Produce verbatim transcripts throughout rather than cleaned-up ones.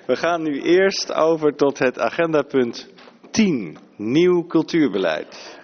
We gaan nu eerst over tot het agendapunt tien, nieuw cultuurbeleid.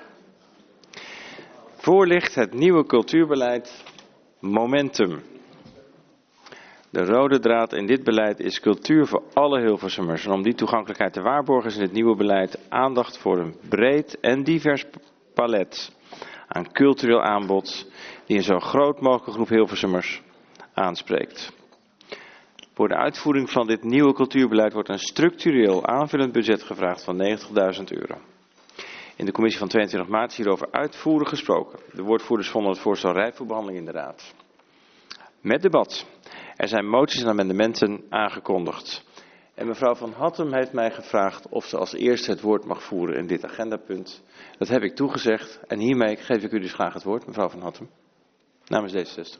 Voor ligt het nieuwe cultuurbeleid Momentum. De rode draad in dit beleid is cultuur voor alle Hilversummers. En om die toegankelijkheid te waarborgen is in het nieuwe beleid aandacht voor een breed en divers palet aan cultureel aanbod die een zo groot mogelijke groep Hilversummers aanspreekt. Voor de uitvoering van dit nieuwe cultuurbeleid wordt een structureel aanvullend budget gevraagd van negentigduizend euro. In de commissie van tweeëntwintig maart is hierover uitvoerig gesproken. De woordvoerders vonden het voorstel rijp voor behandeling in de Raad. Met debat. Er zijn moties en amendementen aangekondigd. En mevrouw Van Hattem heeft mij gevraagd of ze als eerste het woord mag voeren in dit agendapunt. Dat heb ik toegezegd en hiermee geef ik u dus graag het woord, mevrouw Van Hattem, namens D zesenzestig.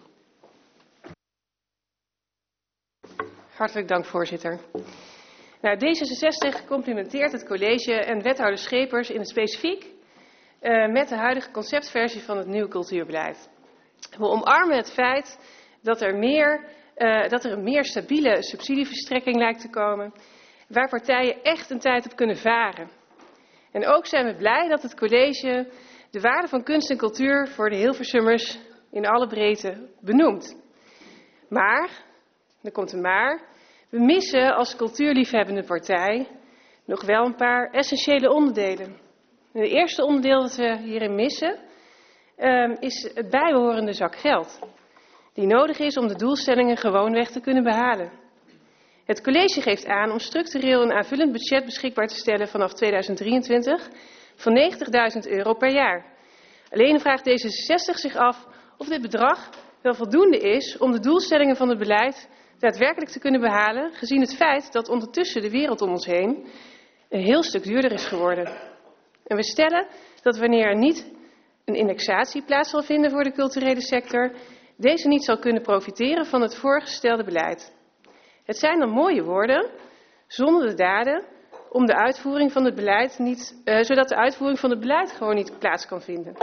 Hartelijk dank, voorzitter. Nou, D zesenzestig complimenteert het college en wethouder Schepers in het specifiek uh, met de huidige conceptversie van het nieuwe cultuurbeleid. We omarmen het feit dat er, meer, uh, dat er een meer stabiele subsidieverstrekking lijkt te komen, waar partijen echt een tijd op kunnen varen. En ook zijn we blij dat het college de waarde van kunst en cultuur voor de Hilversummers in alle breedte benoemt. Maar, er komt een maar, we missen als cultuurliefhebbende partij nog wel een paar essentiële onderdelen. Het eerste onderdeel dat we hierin missen um, is het bijbehorende zak geld, die nodig is om de doelstellingen gewoonweg te kunnen behalen. Het college geeft aan om structureel een aanvullend budget beschikbaar te stellen vanaf tweeduizend drieëntwintig van negentigduizend euro per jaar. Alleen vraagt D zesenzestig zich af of dit bedrag wel voldoende is om de doelstellingen van het beleid daadwerkelijk te kunnen behalen, gezien het feit dat ondertussen de wereld om ons heen een heel stuk duurder is geworden. En we stellen dat wanneer er niet een indexatie plaats zal vinden voor de culturele sector, deze niet zal kunnen profiteren van het voorgestelde beleid. Het zijn dan mooie woorden, zonder de daden, om de uitvoering van het beleid niet, uh, zodat de uitvoering van het beleid gewoon niet plaats kan vinden.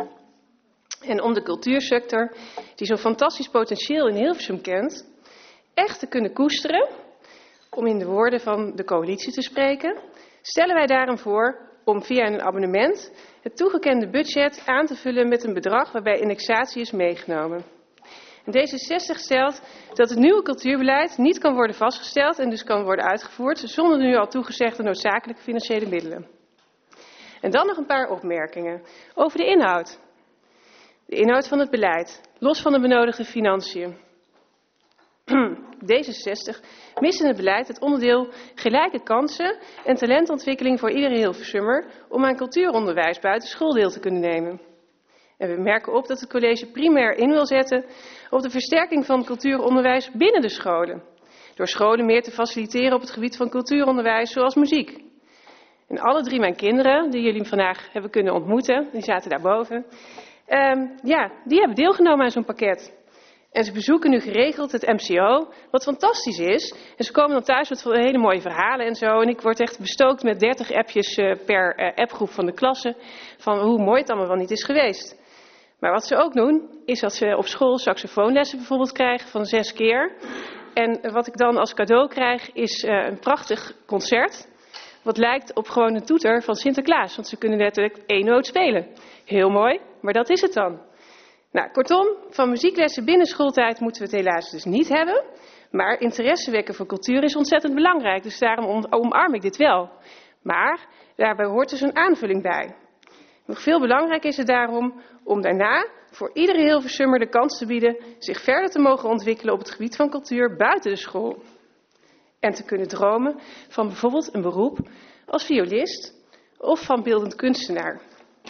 En om de cultuursector, die zo'n fantastisch potentieel in Hilversum kent, echt te kunnen koesteren, om in de woorden van de coalitie te spreken, stellen wij daarom voor om via een abonnement het toegekende budget aan te vullen met een bedrag waarbij indexatie is meegenomen. En D zesenzestig stelt dat het nieuwe cultuurbeleid niet kan worden vastgesteld en dus kan worden uitgevoerd zonder de nu al toegezegde noodzakelijke financiële middelen. En dan nog een paar opmerkingen over de inhoud. De inhoud van het beleid, los van de benodigde financiën. D zesenzestig mist in het beleid het onderdeel gelijke kansen en talentontwikkeling voor iedere Hilversummer om aan cultuuronderwijs buiten school deel te kunnen nemen. En we merken op dat het college primair in wil zetten op de versterking van cultuuronderwijs binnen de scholen. Door scholen meer te faciliteren op het gebied van cultuuronderwijs zoals muziek. En alle drie mijn kinderen, die jullie vandaag hebben kunnen ontmoeten, die zaten daarboven, um, ja, die hebben deelgenomen aan zo'n pakket. En ze bezoeken nu geregeld het M C O, wat fantastisch is. En ze komen dan thuis met hele mooie verhalen en zo. En ik word echt bestookt met dertig appjes uh, per uh, appgroep van de klasse, van hoe mooi het allemaal wel niet is geweest. Maar wat ze ook doen, is dat ze op school saxofoonlessen bijvoorbeeld krijgen van zes keer. En wat ik dan als cadeau krijg, is uh, een prachtig concert. Wat lijkt op gewoon een toeter van Sinterklaas. Want ze kunnen letterlijk één noot spelen. Heel mooi, maar dat is het dan. Nou, kortom, van muzieklessen binnen schooltijd moeten we het helaas dus niet hebben. Maar interesse wekken voor cultuur is ontzettend belangrijk. Dus daarom omarm ik dit wel. Maar daarbij hoort dus een aanvulling bij. Nog veel belangrijker is het daarom om daarna voor iedere Hilversummer de kans te bieden zich verder te mogen ontwikkelen op het gebied van cultuur buiten de school. En te kunnen dromen van bijvoorbeeld een beroep als violist of van beeldend kunstenaar.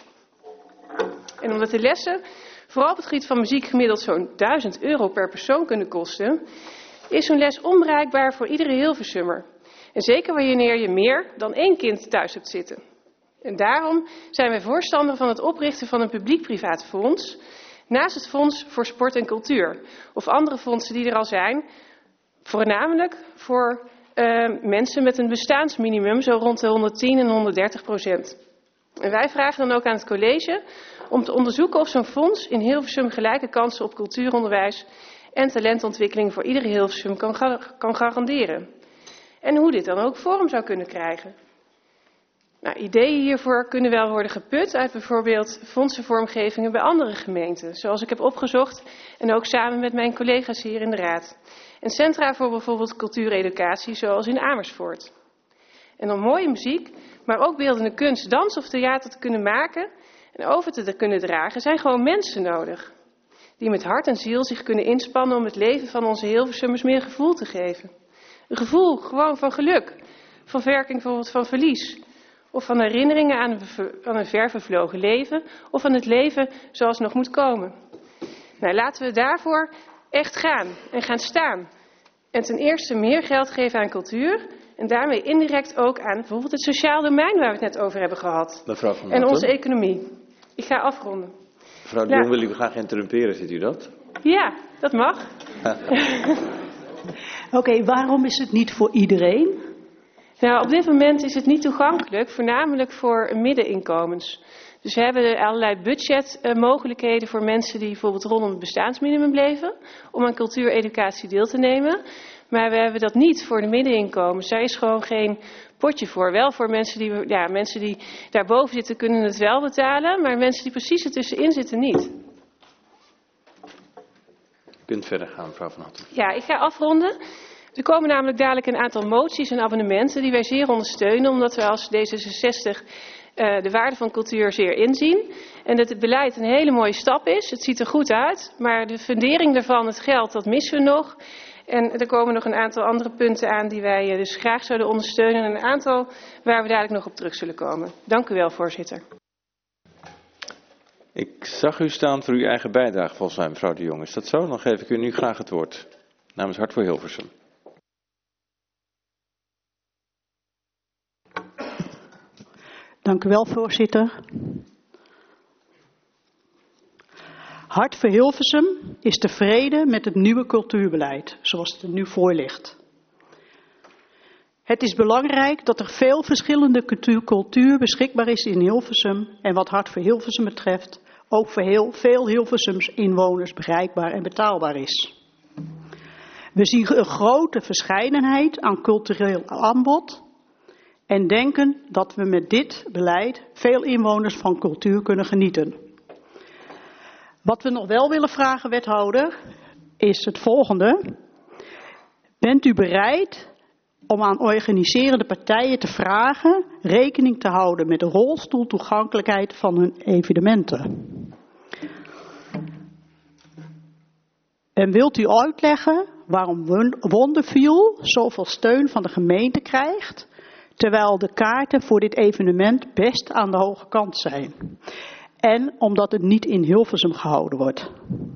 En omdat de lessen vooral op het gebied van muziek gemiddeld zo'n duizend euro per persoon kunnen kosten, is zo'n les onbereikbaar voor iedere Hilversummer. En zeker wanneer je meer dan één kind thuis hebt zitten. En daarom zijn wij voorstander van het oprichten van een publiek-privaat fonds, naast het Fonds voor Sport en Cultuur, of andere fondsen die er al zijn, voornamelijk voor uh, mensen met een bestaansminimum, zo rond de honderdtien en honderddertig procent. En wij vragen dan ook aan het college om te onderzoeken of zo'n fonds in Hilversum gelijke kansen op cultuuronderwijs en talentontwikkeling voor iedere Hilversum kan, ga kan garanderen. En hoe dit dan ook vorm zou kunnen krijgen. Nou, ideeën hiervoor kunnen wel worden geput uit bijvoorbeeld fondsenvormgevingen bij andere gemeenten. Zoals ik heb opgezocht en ook samen met mijn collega's hier in de Raad. En centra voor bijvoorbeeld cultuureducatie zoals in Amersfoort. En om mooie muziek, maar ook beeldende kunst, dans of theater te kunnen maken en over te kunnen dragen, zijn gewoon mensen nodig. Die met hart en ziel zich kunnen inspannen om het leven van onze Hilversummers meer gevoel te geven. Een gevoel gewoon van geluk, van verwerking bijvoorbeeld van verlies. Of van herinneringen aan een, aan een ver vervlogen leven, of aan het leven zoals het nog moet komen. Nou, laten we daarvoor echt gaan en gaan staan. En ten eerste meer geld geven aan cultuur. En daarmee indirect ook aan bijvoorbeeld het sociaal domein waar we het net over hebben gehad. Mevrouw Van en Houten. onze economie. Ik ga afronden. Mevrouw de Jong, wil u graag interrumperen, ziet u dat? Ja, dat mag. Oké, okay, waarom is het niet voor iedereen? Nou, op dit moment is het niet toegankelijk, voornamelijk voor middeninkomens. Dus we hebben allerlei budgetmogelijkheden voor mensen die bijvoorbeeld rondom het bestaansminimum leven, om aan cultuureducatie deel te nemen. Maar we hebben dat niet voor de middeninkomens. Daar is gewoon geen potje voor. Wel voor mensen die, ja, mensen die daarboven zitten kunnen het wel betalen, maar mensen die precies ertussenin zitten niet. U kunt verder gaan, mevrouw Van Houten. Ja, ik ga afronden. Er komen namelijk dadelijk een aantal moties en abonnementen die wij zeer ondersteunen, omdat we als D zesenzestig uh, de waarde van cultuur zeer inzien. En dat het beleid een hele mooie stap is. Het ziet er goed uit, maar de fundering daarvan, het geld, dat missen we nog. En er komen nog een aantal andere punten aan die wij uh, dus graag zouden ondersteunen. En een aantal waar we dadelijk nog op terug zullen komen. Dank u wel, voorzitter. Ik zag u staan voor uw eigen bijdrage, volgens mij, mevrouw de Jong. Is dat zo? Dan geef ik u nu graag het woord. Namens Hart voor Hilversum. Dank u wel, voorzitter. Hart voor Hilversum is tevreden met het nieuwe cultuurbeleid, zoals het er nu voor ligt. Het is belangrijk dat er veel verschillende cultuur, cultuur beschikbaar is in Hilversum en wat Hart voor Hilversum betreft ook voor heel veel Hilversums inwoners bereikbaar en betaalbaar is. We zien een grote verscheidenheid aan cultureel aanbod en denken dat we met dit beleid veel inwoners van cultuur kunnen genieten. Wat we nog wel willen vragen, wethouder, is het volgende. Bent u bereid om aan organiserende partijen te vragen rekening te houden met de rolstoeltoegankelijkheid van hun evenementen? En wilt u uitleggen waarom Wonderfeel zoveel steun van de gemeente krijgt, terwijl de kaarten voor dit evenement best aan de hoge kant zijn? En omdat het niet in Hilversum gehouden wordt.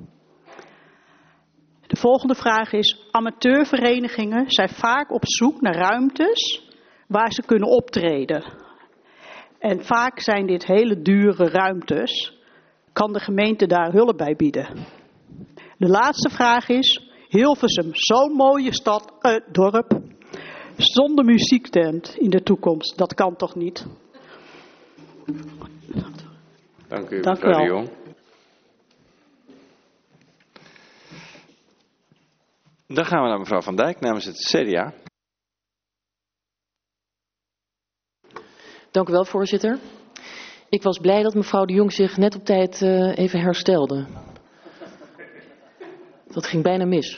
De volgende vraag is, amateurverenigingen zijn vaak op zoek naar ruimtes waar ze kunnen optreden. En vaak zijn dit hele dure ruimtes. Kan de gemeente daar hulp bij bieden? De laatste vraag is, Hilversum, zo'n mooie stad, uh, dorp, zonder muziektent in de toekomst, dat kan toch niet? Dank u, Dank mevrouw u de Jong. Dan gaan we naar mevrouw Van Dijk namens het C D A. Dank u wel, voorzitter. Ik was blij dat mevrouw de Jong zich net op tijd uh, even herstelde. Dat ging bijna mis.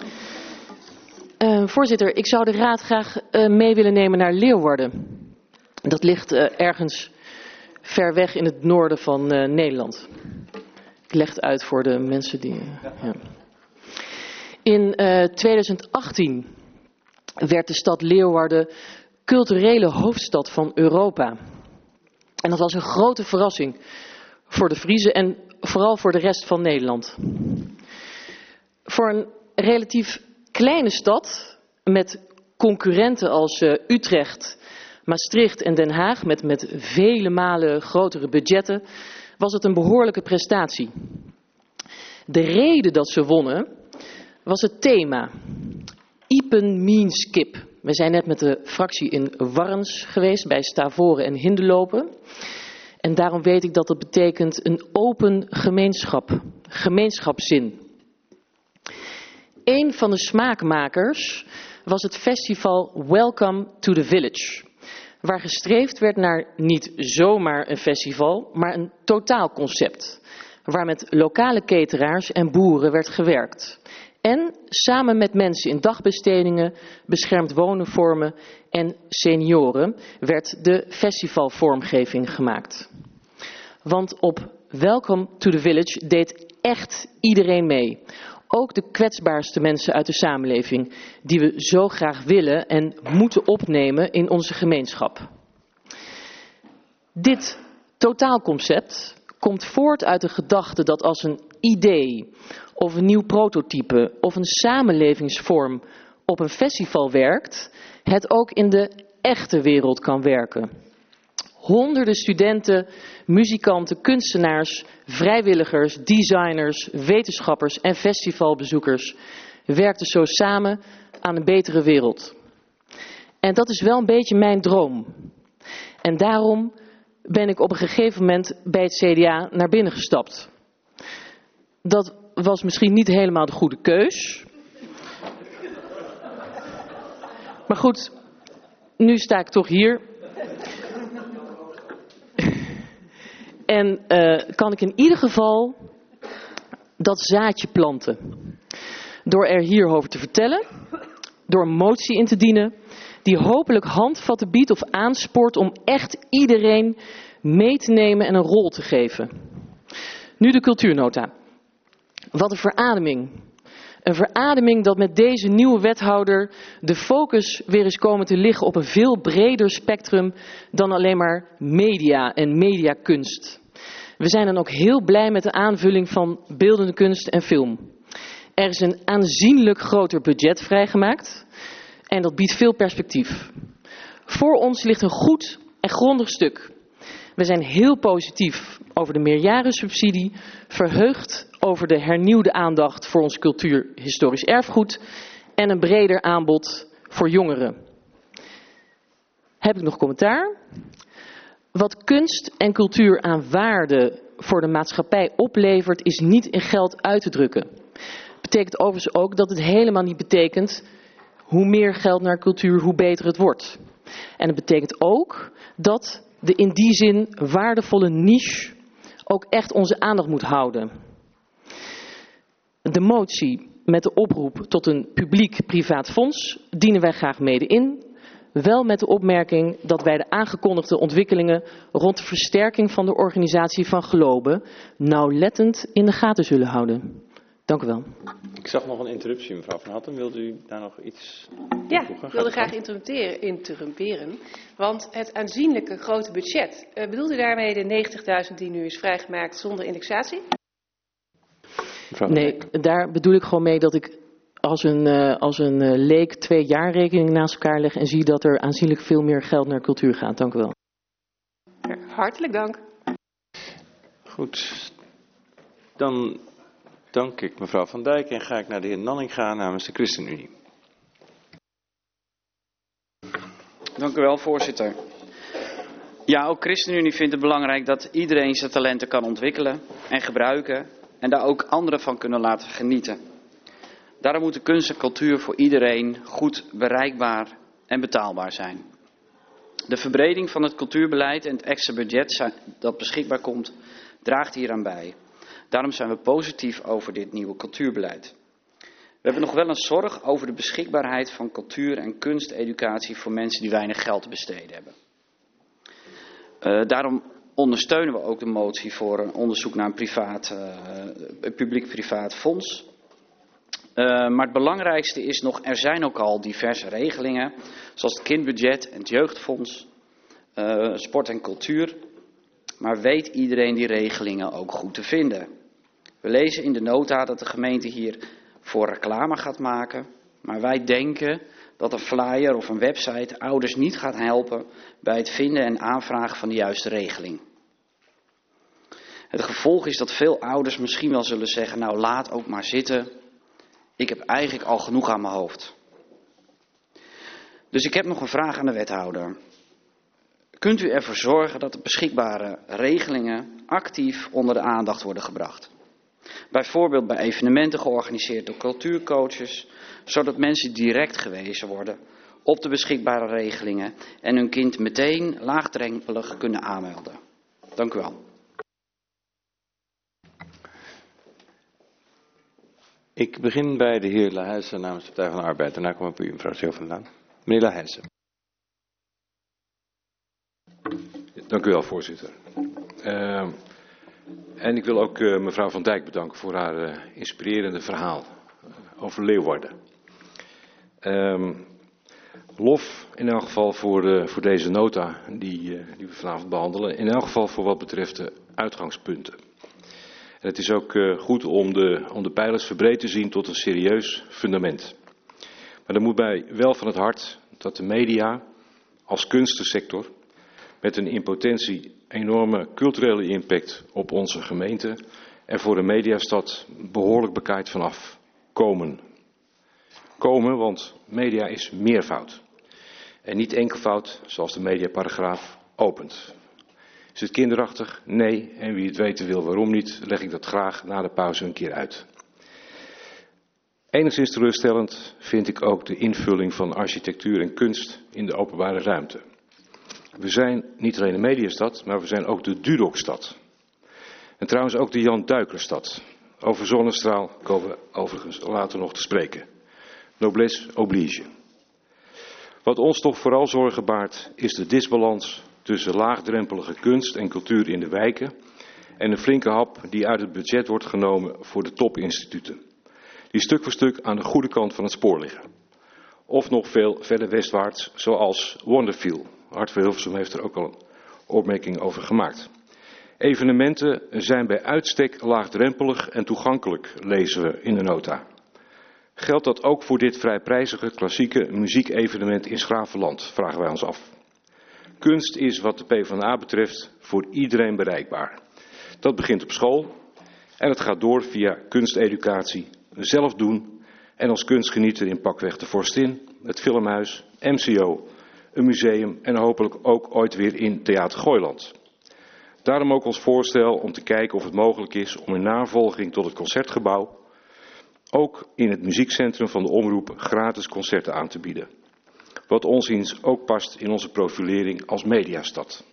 Uh, voorzitter, ik zou de raad graag uh, mee willen nemen naar Leeuwarden. Dat ligt uh, ergens ver weg in het noorden van uh, Nederland. Ik leg het uit voor de mensen die... Uh, ja. In uh, twintig achttien werd de stad Leeuwarden culturele hoofdstad van Europa. En dat was een grote verrassing voor de Friezen en vooral voor de rest van Nederland. Voor een relatief kleine stad met concurrenten als uh, Utrecht, Maastricht en Den Haag met, met vele malen grotere budgetten was het een behoorlijke prestatie. De reden dat ze wonnen was het thema. Iepen means kip. We zijn net met de fractie in Warns geweest bij Stavoren en Hindelopen. En daarom weet ik dat dat betekent een open gemeenschap. Gemeenschapszin. Een van de smaakmakers was het festival Welcome to the Village, waar gestreefd werd naar niet zomaar een festival, maar een totaalconcept, waar met lokale cateraars en boeren werd gewerkt. En samen met mensen in dagbestedingen, beschermd wonenvormen en senioren werd de festivalvormgeving gemaakt. Want op Welcome to the Village deed echt iedereen mee. Ook de kwetsbaarste mensen uit de samenleving, die we zo graag willen en moeten opnemen in onze gemeenschap. Dit totaalconcept komt voort uit de gedachte dat als een idee of een nieuw prototype of een samenlevingsvorm op een festival werkt, het ook in de echte wereld kan werken. Honderden studenten, muzikanten, kunstenaars, vrijwilligers, designers, wetenschappers en festivalbezoekers werkten zo samen aan een betere wereld. En dat is wel een beetje mijn droom. En daarom ben ik op een gegeven moment bij het C D A naar binnen gestapt. Dat was misschien niet helemaal de goede keus. Maar goed, nu sta ik toch hier. En uh, kan ik in ieder geval dat zaadje planten. Door er hierover te vertellen, door een motie in te dienen, die hopelijk handvatten biedt of aanspoort om echt iedereen mee te nemen en een rol te geven. Nu de cultuurnota. Wat een verademing. Een verademing dat met deze nieuwe wethouder de focus weer is komen te liggen op een veel breder spectrum dan alleen maar media en mediakunst. We zijn dan ook heel blij met de aanvulling van beeldende kunst en film. Er is een aanzienlijk groter budget vrijgemaakt en dat biedt veel perspectief. Voor ons ligt een goed en grondig stuk. We zijn heel positief over de meerjarensubsidie, verheugd over de hernieuwde aandacht voor ons cultuurhistorisch erfgoed en een breder aanbod voor jongeren. Heb ik nog commentaar? Wat kunst en cultuur aan waarde voor de maatschappij oplevert, is niet in geld uit te drukken. Betekent overigens ook dat het helemaal niet betekent hoe meer geld naar cultuur, hoe beter het wordt. En het betekent ook dat de in die zin waardevolle niche ook echt onze aandacht moet houden. De motie met de oproep tot een publiek-privaat fonds dienen wij graag mede in. Wel met de opmerking dat wij de aangekondigde ontwikkelingen rond de versterking van de organisatie van Globe nauwlettend in de gaten zullen houden. Dank u wel. Ik zag nog een interruptie, mevrouw Van Hattem. Wilt u daar nog iets Ja, toevoegen? ik wilde graag interrumperen, interrumperen. Want het aanzienlijke grote budget, uh, bedoelt u daarmee de negentigduizend die nu is vrijgemaakt zonder indexatie? Nee, daar bedoel ik gewoon mee dat ik als een, uh, als een uh, leek twee jaarrekeningen naast elkaar leg en zie dat er aanzienlijk veel meer geld naar cultuur gaat. Dank u wel. Ja, hartelijk dank. Goed, dan dank ik mevrouw Van Dijk en ga ik naar de heer Nanninga namens de ChristenUnie. Dank u wel, voorzitter. Ja, ook ChristenUnie vindt het belangrijk dat iedereen zijn talenten kan ontwikkelen en gebruiken en daar ook anderen van kunnen laten genieten. Daarom moet de kunst en cultuur voor iedereen goed bereikbaar en betaalbaar zijn. De verbreding van het cultuurbeleid en het extra budget dat beschikbaar komt, draagt hieraan bij. Daarom zijn we positief over dit nieuwe cultuurbeleid. We hebben nog wel een zorg over de beschikbaarheid van cultuur- en kunsteducatie voor mensen die weinig geld te besteden hebben. Uh, daarom ondersteunen we ook de motie voor een onderzoek naar een privaat, uh, publiek-privaat fonds. Uh, maar het belangrijkste is nog, er zijn ook al diverse regelingen, zoals het kindbudget en het jeugdfonds, uh, sport en cultuur. Maar weet iedereen die regelingen ook goed te vinden? We lezen in de nota dat de gemeente hier voor reclame gaat maken. Maar wij denken dat een flyer of een website ouders niet gaat helpen bij het vinden en aanvragen van de juiste regeling. Het gevolg is dat veel ouders misschien wel zullen zeggen, nou laat ook maar zitten. Ik heb eigenlijk al genoeg aan mijn hoofd. Dus ik heb nog een vraag aan de wethouder. Kunt u ervoor zorgen dat de beschikbare regelingen actief onder de aandacht worden gebracht? Bijvoorbeeld bij evenementen georganiseerd door cultuurcoaches, zodat mensen direct gewezen worden op de beschikbare regelingen en hun kind meteen laagdrempelig kunnen aanmelden. Dank u wel. Ik begin bij de heer Lahuijsen namens de Partij van de Arbeid. Daarna kom ik bij u, mevrouw Zilverdaan. Meneer Lahuijsen. Dank u wel, voorzitter. Uh, en ik wil ook uh, mevrouw Van Dijk bedanken voor haar uh, inspirerende verhaal uh, over Leeuwarden. Uh, lof in elk geval voor, uh, voor deze nota die, uh, die we vanavond behandelen. In elk geval voor wat betreft de uitgangspunten. En het is ook uh, goed om de, om de pijlers verbreed te zien tot een serieus fundament. Maar dan moet mij wel van het hart dat de media als kunstensector met een in potentie enorme culturele impact op onze gemeente er voor een mediastad behoorlijk bekaaid vanaf komen. Komen, want media is meervoud. En niet enkelvoud zoals de mediaparagraaf opent. Is het kinderachtig? Nee. En wie het weten wil waarom niet, leg ik dat graag na de pauze een keer uit. Enigszins teleurstellend vind ik ook de invulling van architectuur en kunst in de openbare ruimte. We zijn niet alleen een mediastad, maar we zijn ook de Dudokstad. En trouwens ook de Jan Duikerstad. Over zonnestraal komen we overigens later nog te spreken. Noblesse oblige. Wat ons toch vooral zorgen baart is de disbalans tussen laagdrempelige kunst en cultuur in de wijken en een flinke hap die uit het budget wordt genomen voor de topinstituten. Die stuk voor stuk aan de goede kant van het spoor liggen. Of nog veel verder westwaarts, zoals Wonderfeel. Hart voor Hilversum heeft er ook al een opmerking over gemaakt. Evenementen zijn bij uitstek laagdrempelig en toegankelijk, lezen we in de nota. Geldt dat ook voor dit vrijprijzige klassieke muziekevenement in Schravenland, vragen wij ons af. Kunst is wat de PvdA betreft voor iedereen bereikbaar. Dat begint op school en het gaat door via kunsteducatie, zelf doen en als kunstgenieter in pakweg de Vorstin, het Filmhuis, M C O, een museum en hopelijk ook ooit weer in Theater Gooiland. Daarom ook ons voorstel om te kijken of het mogelijk is om in navolging tot het Concertgebouw ook in het muziekcentrum van de omroep gratis concerten aan te bieden. Wat ons inziens ook past in onze profilering als mediastad.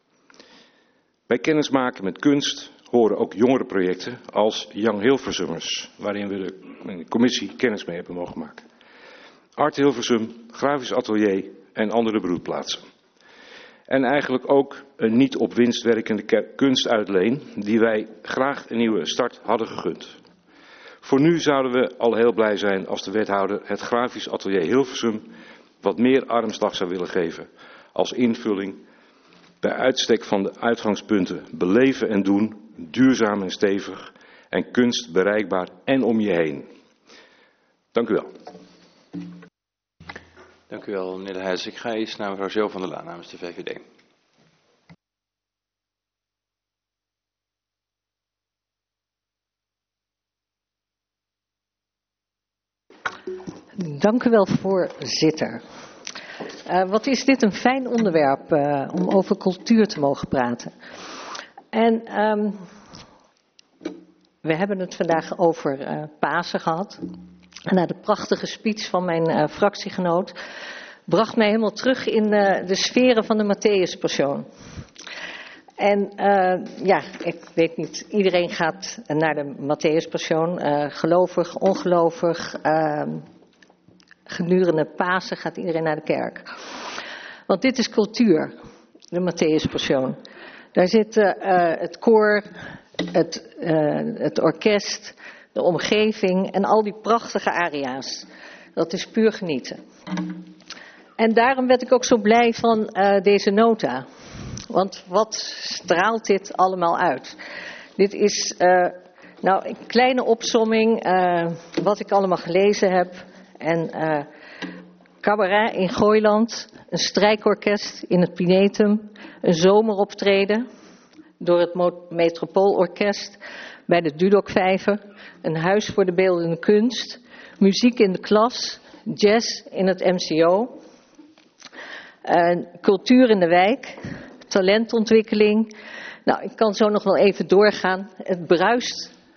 Bij kennismaken met kunst horen ook jongere projecten als Young Hilversummers, waarin we de commissie kennis mee hebben mogen maken. Art Hilversum, Grafisch Atelier en andere broedplaatsen. En eigenlijk ook een niet op winst werkende kunstuitleen die wij graag een nieuwe start hadden gegund. Voor nu zouden we al heel blij zijn als de wethouder het Grafisch Atelier Hilversum wat meer armslag zou willen geven als invulling bij uitstek van de uitgangspunten beleven en doen, duurzaam en stevig en kunst bereikbaar en om je heen. Dank u wel. Dank u wel, meneer De Huijs. Ik ga eens naar mevrouw Zeel van der Laan namens de V V D. Dank u wel, voorzitter. Uh, wat is dit een fijn onderwerp uh, om over cultuur te mogen praten. En um, we hebben het vandaag over uh, Pasen gehad. En na de prachtige speech van mijn uh, fractiegenoot bracht mij helemaal terug in uh, de sferen van de Matthäus-persoon. En uh, ja, ik weet niet, iedereen gaat naar de Matthäus-persoon, uh, gelovig, ongelovig. Uh, Gedurende Pasen gaat iedereen naar de kerk. Want dit is cultuur, de Matthäus-persoon. Daar zitten uh, het koor, het, uh, het orkest, de omgeving en al die prachtige aria's. Dat is puur genieten. En daarom werd ik ook zo blij van uh, deze nota. Want wat straalt dit allemaal uit? Dit is uh, nou een kleine opsomming uh, wat ik allemaal gelezen heb. En uh, cabaret in Gooiland, een strijkorkest in het Pinetum, een zomeroptreden door het Metropoolorkest bij de Dudokvijver, een huis voor de beeldende kunst, muziek in de klas, jazz in het M C O, uh, cultuur in de wijk, talentontwikkeling. Nou, ik kan zo nog wel even doorgaan. Het bruist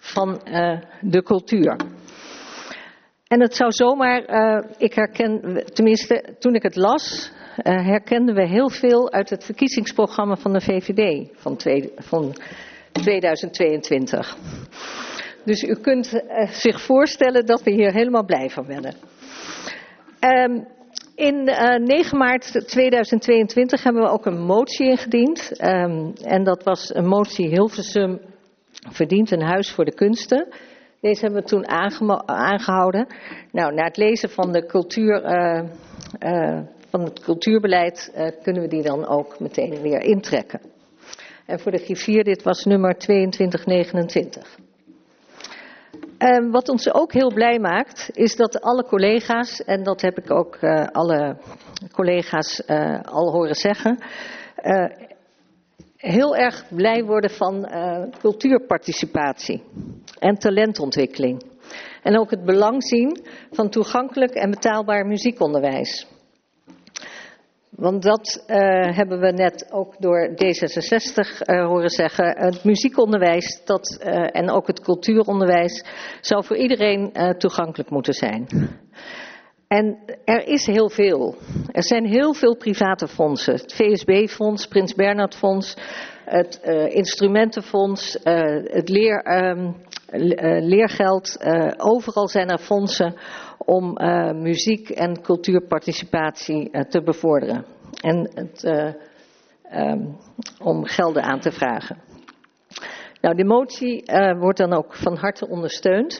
van uh, de cultuur. En het zou zomaar, uh, ik herken, tenminste toen ik het las, uh, herkenden we heel veel uit het verkiezingsprogramma van de V V D van, twee, van tweeduizend tweeëntwintig. Dus u kunt uh, zich voorstellen dat we hier helemaal blij van werden. Um, in uh, negen maart tweeduizend tweeëntwintig hebben we ook een motie ingediend. Um, en dat was een motie Hilversum verdient een huis voor de kunsten. Deze hebben we toen aangehouden. Nou, na het lezen van, de cultuur, uh, uh, van het cultuurbeleid uh, kunnen we die dan ook meteen weer intrekken. En voor de griffier, dit was nummer tweeëntwintig negenentwintig. Uh, wat ons ook heel blij maakt, is dat alle collega's, en dat heb ik ook uh, alle collega's uh, al horen zeggen, uh, heel erg blij worden van uh, cultuurparticipatie en talentontwikkeling. En ook het belang zien van toegankelijk en betaalbaar muziekonderwijs. Want dat uh, hebben we net ook door D zesenzestig uh, horen zeggen. Het muziekonderwijs dat, uh, en ook het cultuuronderwijs zou voor iedereen uh, toegankelijk moeten zijn. En er is heel veel. Er zijn heel veel private fondsen. Het V S B-fonds, Prins Bernhard Fonds, het uh, Instrumentenfonds, uh, het leer, um, uh, leergeld. Uh, overal zijn er fondsen om uh, muziek- en cultuurparticipatie uh, te bevorderen. En het, uh, um, om gelden aan te vragen. Nou, de motie uh, wordt dan ook van harte ondersteund.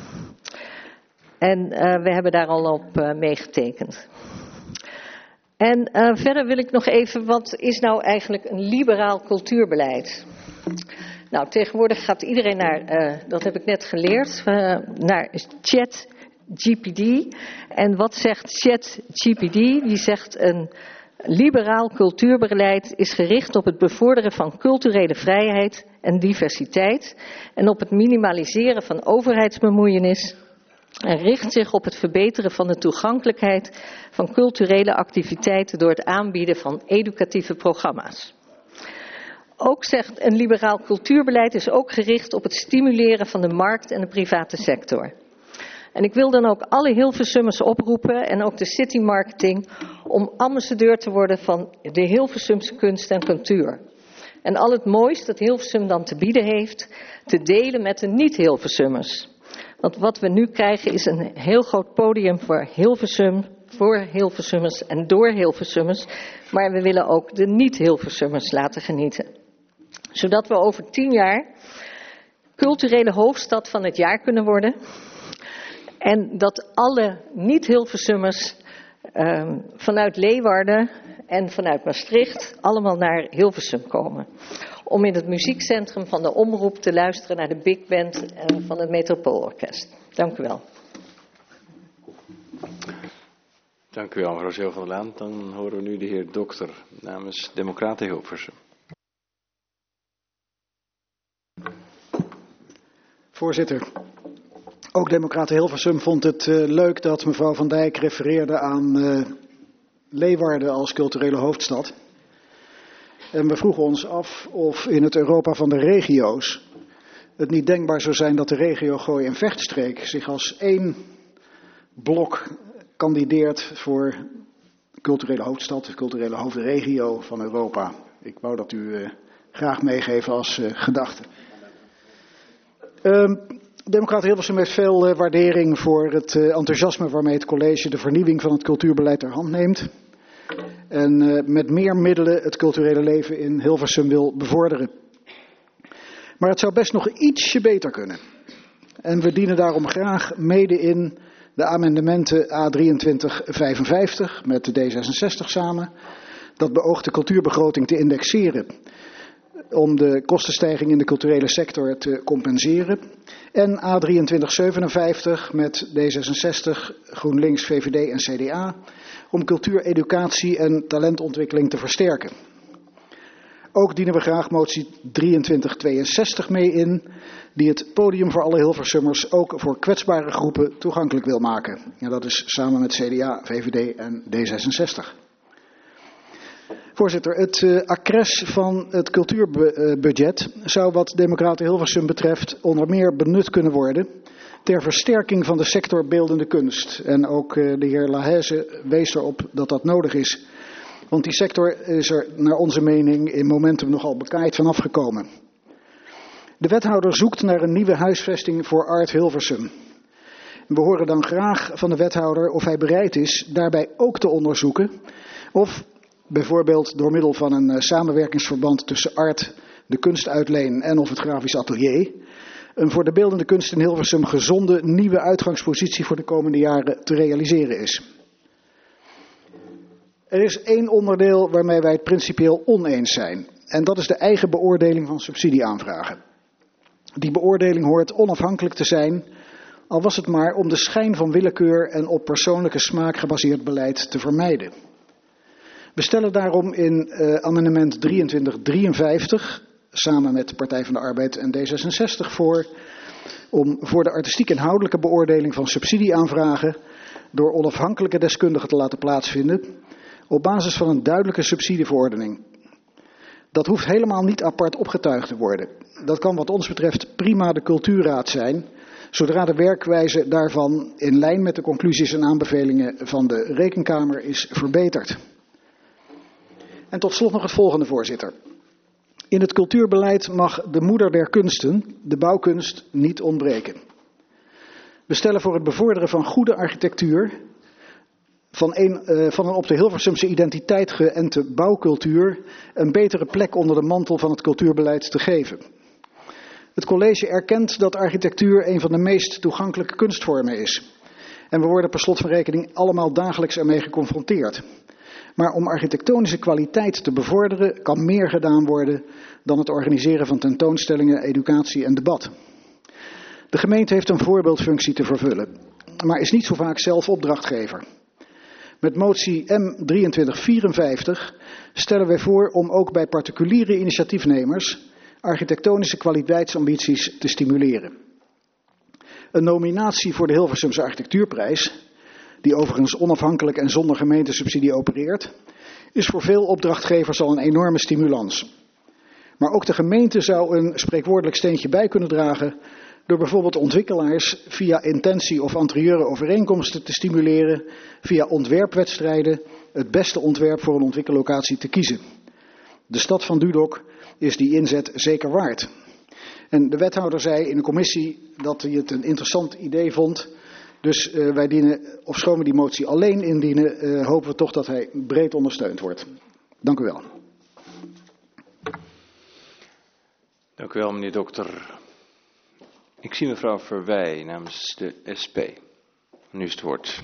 En uh, we hebben daar al op uh, meegetekend. En uh, verder wil ik nog even, wat is nou eigenlijk een liberaal cultuurbeleid? Nou, tegenwoordig gaat iedereen naar, uh, dat heb ik net geleerd, uh, naar ChatGPT. En wat zegt ChatGPT? Die zegt een liberaal cultuurbeleid is gericht op het bevorderen van culturele vrijheid en diversiteit en op het minimaliseren van overheidsbemoeienis. En richt zich op het verbeteren van de toegankelijkheid van culturele activiteiten door het aanbieden van educatieve programma's. Ook zegt een liberaal cultuurbeleid is ook gericht op het stimuleren van de markt en de private sector. En ik wil dan ook alle Hilversummers oproepen en ook de city marketing om ambassadeur te worden van de Hilversumse kunst en cultuur. En al het moois dat Hilversum dan te bieden heeft, te delen met de niet-Hilversummers. Want wat we nu krijgen is een heel groot podium voor Hilversum, voor Hilversummers en door Hilversummers. Maar we willen ook de niet-Hilversummers laten genieten. Zodat we over tien jaar culturele hoofdstad van het jaar kunnen worden. En dat alle niet-Hilversummers um, vanuit Leeuwarden en vanuit Maastricht allemaal naar Hilversum komen. Om in het muziekcentrum van de Omroep te luisteren naar de big band uh, van het Metropoolorkest. Dank u wel. Dank u wel, mevrouw Zeel van der Laan. Dan horen we nu de heer Dokter namens Democraten Hilversum. Voorzitter, ook Democraten Hilversum vond het uh, leuk dat mevrouw Van Dijk refereerde aan uh, Leeuwarden als culturele hoofdstad. En we vroegen ons af of in het Europa van de regio's het niet denkbaar zou zijn dat de regio Gooi- en Vechtstreek zich als één blok kandideert voor culturele hoofdstad, de culturele hoofdregio van Europa. Ik wou dat u uh, graag meegeven als uh, gedachte. Uh, Democraten Hilversum heeft veel uh, waardering voor het uh, enthousiasme waarmee het college de vernieuwing van het cultuurbeleid ter hand neemt. En uh, met meer middelen het culturele leven in Hilversum wil bevorderen. Maar het zou best nog ietsje beter kunnen. En we dienen daarom graag mede in de amendementen A drieëntwintig vijfenvijftig met de D zesenzestig samen. Dat beoogt de cultuurbegroting te indexeren. Om de kostenstijging in de culturele sector te compenseren. En A drieëntwintig zevenenvijftig met D zesenzestig, GroenLinks, V V D en C D A. Om cultuur, educatie en talentontwikkeling te versterken. Ook dienen we graag motie drieëntwintig tweeënzestig mee in, die het podium voor alle Hilversummers ook voor kwetsbare groepen toegankelijk wil maken. En dat is samen met C D A, V V D en D zesenzestig. Voorzitter, het uh, accres van het cultuurbudget zou wat Democraten Hilversum betreft onder meer benut kunnen worden ter versterking van de sector beeldende kunst. En ook uh, de heer Laheze wees erop dat dat nodig is. Want die sector is er naar onze mening in Momentum nogal bekaaid van afgekomen. De wethouder zoekt naar een nieuwe huisvesting voor Art Hilversum. We horen dan graag van de wethouder of hij bereid is daarbij ook te onderzoeken of bijvoorbeeld door middel van een uh, samenwerkingsverband tussen Art, de kunstuitleen en of het grafisch atelier, een voor de beeldende kunst in Hilversum gezonde nieuwe uitgangspositie voor de komende jaren te realiseren is. Er is één onderdeel waarmee wij het principieel oneens zijn. En dat is de eigen beoordeling van subsidieaanvragen. Die beoordeling hoort onafhankelijk te zijn, al was het maar om de schijn van willekeur en op persoonlijke smaak gebaseerd beleid te vermijden. We stellen daarom in uh, amendement drieëntwintig drieënvijftig, samen met de Partij van de Arbeid en D zesenzestig voor, om voor de artistiek inhoudelijke beoordeling van subsidieaanvragen door onafhankelijke deskundigen te laten plaatsvinden, op basis van een duidelijke subsidieverordening. Dat hoeft helemaal niet apart opgetuigd te worden. Dat kan wat ons betreft prima de cultuurraad zijn, zodra de werkwijze daarvan in lijn met de conclusies en aanbevelingen van de Rekenkamer is verbeterd. En tot slot nog het volgende, voorzitter. In het cultuurbeleid mag de moeder der kunsten, de bouwkunst, niet ontbreken. We stellen voor het bevorderen van goede architectuur, van een, uh, van een op de Hilversumse identiteit geënte bouwcultuur, een betere plek onder de mantel van het cultuurbeleid te geven. Het college erkent dat architectuur een van de meest toegankelijke kunstvormen is. En we worden per slot van rekening allemaal dagelijks ermee geconfronteerd. Maar om architectonische kwaliteit te bevorderen kan meer gedaan worden dan het organiseren van tentoonstellingen, educatie en debat. De gemeente heeft een voorbeeldfunctie te vervullen, maar is niet zo vaak zelf opdrachtgever. Met motie M drieëntwintig vierenvijftig stellen wij voor om ook bij particuliere initiatiefnemers architectonische kwaliteitsambities te stimuleren. Een nominatie voor de Hilversumse Architectuurprijs, die overigens onafhankelijk en zonder gemeentesubsidie opereert, is voor veel opdrachtgevers al een enorme stimulans. Maar ook de gemeente zou een spreekwoordelijk steentje bij kunnen dragen door bijvoorbeeld ontwikkelaars via intentie- of anterieure overeenkomsten te stimuleren, via ontwerpwedstrijden het beste ontwerp voor een ontwikkellocatie te kiezen. De stad van Dudok is die inzet zeker waard. En de wethouder zei in de commissie dat hij het een interessant idee vond. Dus uh, wij dienen, ofschoon we die motie alleen indienen, uh, hopen we toch dat hij breed ondersteund wordt. Dank u wel. Dank u wel, meneer dokter. Ik zie mevrouw Verwij namens de S P. Nu is het woord.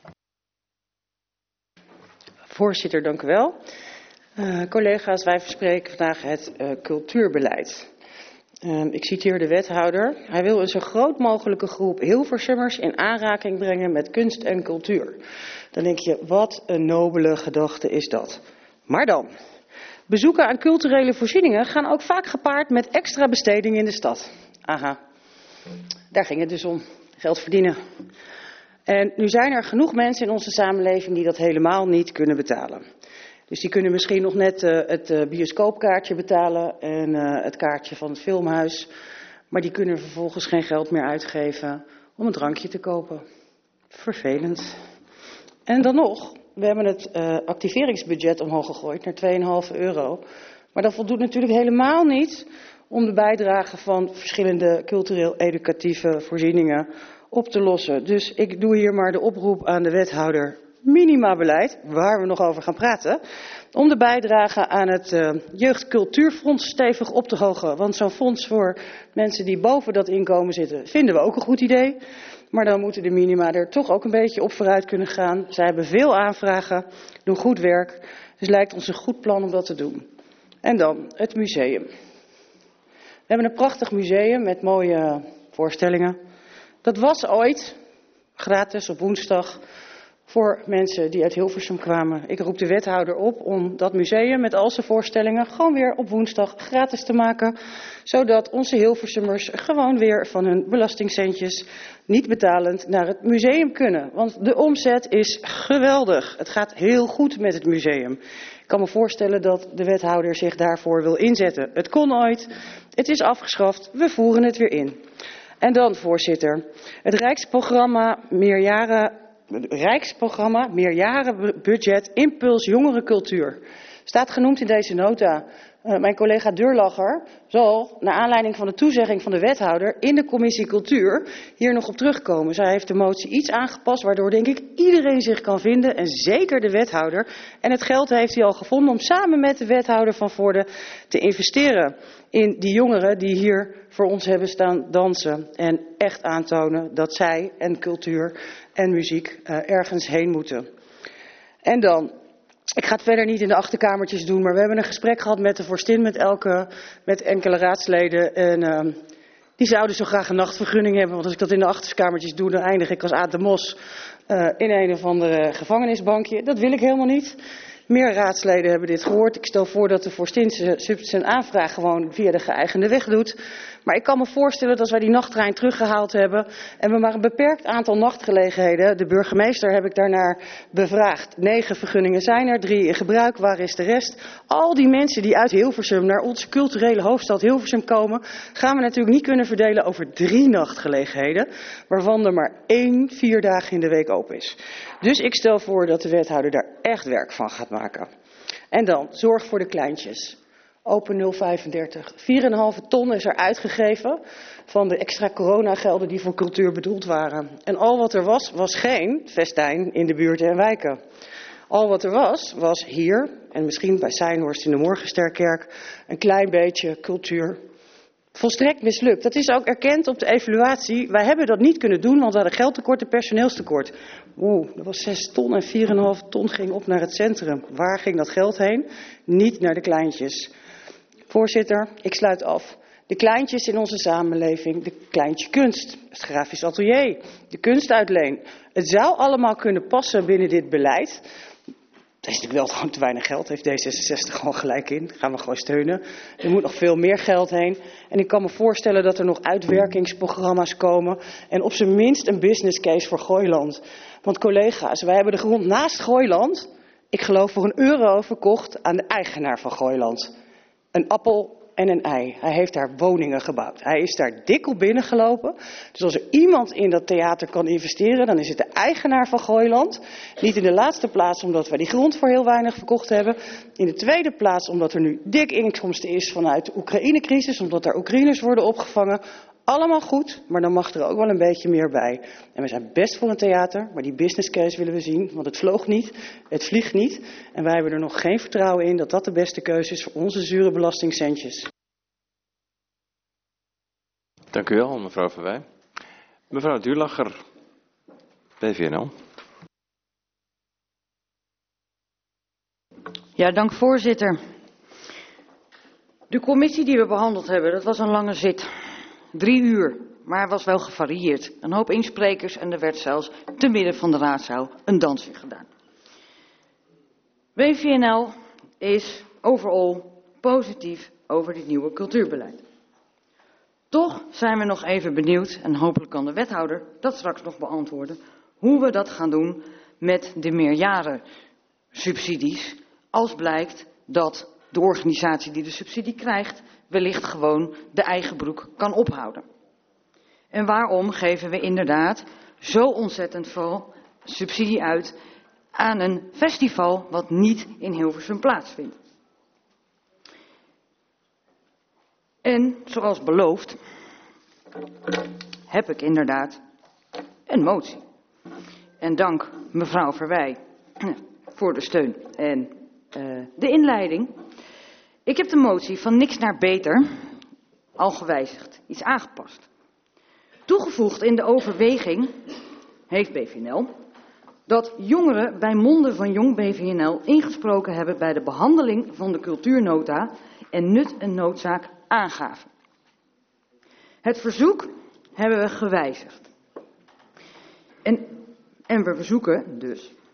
Voorzitter, dank u wel. Uh, collega's, wij verspreken vandaag het uh, cultuurbeleid. Uh, ik citeer de wethouder. Hij wil een zo groot mogelijke groep Hilversummers in aanraking brengen met kunst en cultuur. Dan denk je, wat een nobele gedachte is dat. Maar dan, bezoeken aan culturele voorzieningen gaan ook vaak gepaard met extra besteding in de stad. Aha, daar ging het dus om. Geld verdienen. En nu zijn er genoeg mensen in onze samenleving die dat helemaal niet kunnen betalen. Dus die kunnen misschien nog net uh, het uh, bioscoopkaartje betalen en uh, het kaartje van het filmhuis. Maar die kunnen vervolgens geen geld meer uitgeven om een drankje te kopen. Vervelend. En dan nog, we hebben het uh, activeringsbudget omhoog gegooid naar twee komma vijf euro. Maar dat voldoet natuurlijk helemaal niet om de bijdrage van verschillende cultureel-educatieve voorzieningen op te lossen. Dus ik doe hier maar de oproep aan de wethouder minimabeleid, waar we nog over gaan praten, om de bijdrage aan het uh, Jeugdcultuurfonds stevig op te hogen. Want zo'n fonds voor mensen die boven dat inkomen zitten, vinden we ook een goed idee. Maar dan moeten de minima er toch ook een beetje op vooruit kunnen gaan. Zij hebben veel aanvragen, doen goed werk. Dus lijkt ons een goed plan om dat te doen. En dan het museum. We hebben een prachtig museum met mooie voorstellingen. Dat was ooit gratis op woensdag voor mensen die uit Hilversum kwamen. Ik roep de wethouder op om dat museum met al zijn voorstellingen gewoon weer op woensdag gratis te maken. Zodat onze Hilversummers gewoon weer van hun belastingcentjes niet betalend naar het museum kunnen. Want de omzet is geweldig. Het gaat heel goed met het museum. Ik kan me voorstellen dat de wethouder zich daarvoor wil inzetten. Het kon ooit, het is afgeschaft, we voeren het weer in. En dan, voorzitter, het Rijksprogramma meerjaren... Rijksprogramma, meerjarenbudget, impuls jongerencultuur. Staat genoemd in deze nota. Uh, mijn collega Deurlacher zal, naar aanleiding van de toezegging van de wethouder in de commissie cultuur, hier nog op terugkomen. Zij heeft de motie iets aangepast, waardoor denk ik iedereen zich kan vinden, en zeker de wethouder. En het geld heeft hij al gevonden om samen met de wethouder van Vorden te investeren in die jongeren die hier voor ons hebben staan dansen. En echt aantonen dat zij en cultuur en muziek uh, ergens heen moeten. En dan, ik ga het verder niet in de achterkamertjes doen, maar we hebben een gesprek gehad met de vorstin, met, elke, met enkele raadsleden. En uh, die zouden zo graag een nachtvergunning hebben, want als ik dat in de achterkamertjes doe, dan eindig ik als Aad de Mos uh, in een of andere gevangenisbankje. Dat wil ik helemaal niet. Meer raadsleden hebben dit gehoord. Ik stel voor dat de vorstin zijn aanvraag gewoon via de geëigende weg doet. Maar ik kan me voorstellen dat als wij die nachttrein teruggehaald hebben en we maar een beperkt aantal nachtgelegenheden, de burgemeester heb ik daarnaar bevraagd. Negen vergunningen zijn er, drie in gebruik, waar is de rest? Al die mensen die uit Hilversum naar onze culturele hoofdstad Hilversum komen, gaan we natuurlijk niet kunnen verdelen over drie nachtgelegenheden, waarvan er maar één vier dagen in de week open is. Dus ik stel voor dat de wethouder daar echt werk van gaat maken. En dan, zorg voor de kleintjes. Open nul vijfendertig. vier komma vijf ton is er uitgegeven van de extra coronagelden die voor cultuur bedoeld waren. En al wat er was, was geen festijn in de buurten en wijken. Al wat er was, was hier, en misschien bij Seinhorst in de Morgensterkerk, een klein beetje cultuur. Volstrekt mislukt. Dat is ook erkend op de evaluatie. Wij hebben dat niet kunnen doen, want we hadden geldtekort en personeelstekort. Oeh, dat was zes ton en vier komma vijf ton ging op naar het centrum. Waar ging dat geld heen? Niet naar de kleintjes. Voorzitter, ik sluit af. De kleintjes in onze samenleving, de kleintje kunst, het grafisch atelier, de kunstuitleen. Het zou allemaal kunnen passen binnen dit beleid. Er is natuurlijk wel gewoon te weinig geld, heeft D zesenzestig gewoon gelijk in. Gaan we gewoon steunen. Er moet nog veel meer geld heen. En ik kan me voorstellen dat er nog uitwerkingsprogramma's komen. En op zijn minst een business case voor Gooiland. Want collega's, wij hebben de grond naast Gooiland, ik geloof voor een euro verkocht aan de eigenaar van Gooiland. Een appel en een ei. Hij heeft daar woningen gebouwd. Hij is daar dik op binnengelopen. Dus als er iemand in dat theater kan investeren, dan is het de eigenaar van Gooiland. Niet in de laatste plaats omdat wij die grond voor heel weinig verkocht hebben. In de tweede plaats omdat er nu dik inkomsten is vanuit de Oekraïne-crisis. Omdat daar Oekraïners worden opgevangen. Allemaal goed, maar dan mag er ook wel een beetje meer bij. En we zijn best voor een theater, maar die business case willen we zien. Want het vloog niet, het vliegt niet. En wij hebben er nog geen vertrouwen in dat dat de beste keuze is voor onze zure belastingcentjes. Dank u wel, mevrouw Verwij. Mevrouw Deurlacher, B V N L. Ja, dank voorzitter. De commissie die we behandeld hebben, dat was een lange zit. Drie uur, maar het was wel gevarieerd. Een hoop insprekers en er werd zelfs te midden van de raadzaal een dansje gedaan. B V N L is overal positief over dit nieuwe cultuurbeleid. Toch zijn we nog even benieuwd, en hopelijk kan de wethouder dat straks nog beantwoorden, hoe we dat gaan doen met de meerjarensubsidies, als blijkt dat de organisatie die de subsidie krijgt wellicht gewoon de eigen broek kan ophouden. En waarom geven we inderdaad zo ontzettend veel subsidie uit aan een festival wat niet in Hilversum plaatsvindt? En zoals beloofd heb ik inderdaad een motie. En dank mevrouw Verwij voor de steun en uh, de inleiding. Ik heb de motie van niks naar beter al gewijzigd, iets aangepast. Toegevoegd in de overweging heeft B V N L dat jongeren bij monden van Jong B V N L ingesproken hebben bij de behandeling van de cultuurnota en nut en noodzaak aangaven. Het verzoek hebben we gewijzigd. En, en we verzoeken dus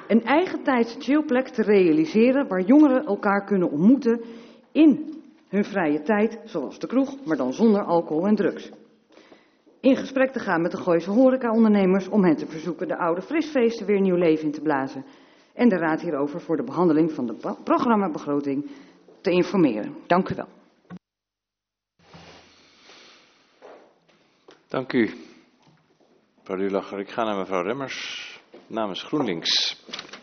een eigentijdse chillplek te realiseren waar jongeren elkaar kunnen ontmoeten in hun vrije tijd, zoals de kroeg, maar dan zonder alcohol en drugs. In gesprek te gaan met de Gooise horecaondernemers om hen te verzoeken de oude frisfeesten weer nieuw leven in te blazen. En de raad hierover voor de behandeling van de programmabegroting te informeren. Dank u wel. Dank u, mevrouw Duurlacher. Ik ga naar mevrouw Remmers namens GroenLinks.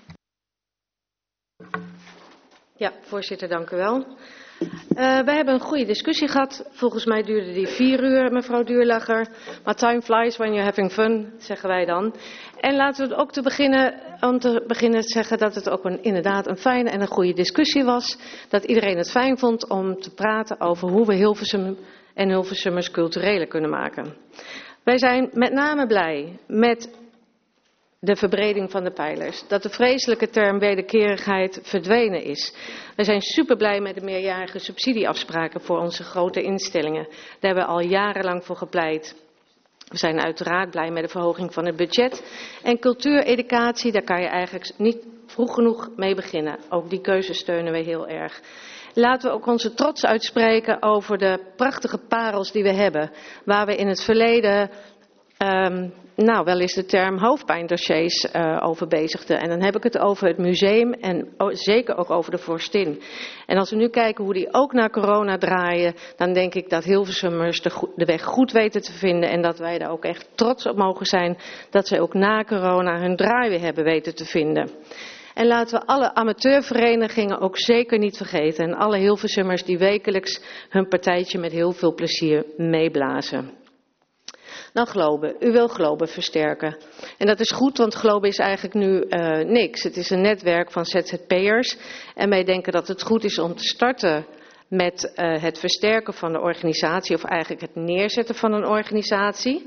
Ja, voorzitter, dank u wel. Uh, wij hebben een goede discussie gehad. Volgens mij duurde die vier uur, mevrouw Duurlacher. Maar time flies when you're having fun, zeggen wij dan. En laten we het ook te beginnen, om te beginnen te zeggen dat het ook een, inderdaad een fijne en een goede discussie was. Dat iedereen het fijn vond om te praten over hoe we Hilversum en Hilversummers cultureler kunnen maken. Wij zijn met name blij met de verbreding van de pijlers. Dat de vreselijke term wederkerigheid verdwenen is. We zijn super blij met de meerjarige subsidieafspraken voor onze grote instellingen. Daar hebben we al jarenlang voor gepleit. We zijn uiteraard blij met de verhoging van het budget. En cultuureducatie, daar kan je eigenlijk niet vroeg genoeg mee beginnen. Ook die keuze steunen we heel erg. Laten we ook onze trots uitspreken over de prachtige parels die we hebben. Waar we in het verleden, um, nou wel eens de term hoofdpijndossiers uh, over bezigden. En dan heb ik het over het museum en zeker ook over de Vorstin. En als we nu kijken hoe die ook naar corona draaien, dan denk ik dat Hilversummers de, de weg goed weten te vinden. En dat wij daar ook echt trots op mogen zijn dat zij ook na corona hun draai weer hebben weten te vinden. En laten we alle amateurverenigingen ook zeker niet vergeten. En alle Hilversummers die wekelijks hun partijtje met heel veel plezier meeblazen. Dan Globe. U wil Globe versterken. En dat is goed, want Globe is eigenlijk nu uh, niks. Het is een netwerk van Z Z P'ers. En wij denken dat het goed is om te starten met uh, het versterken van de organisatie. Of eigenlijk het neerzetten van een organisatie.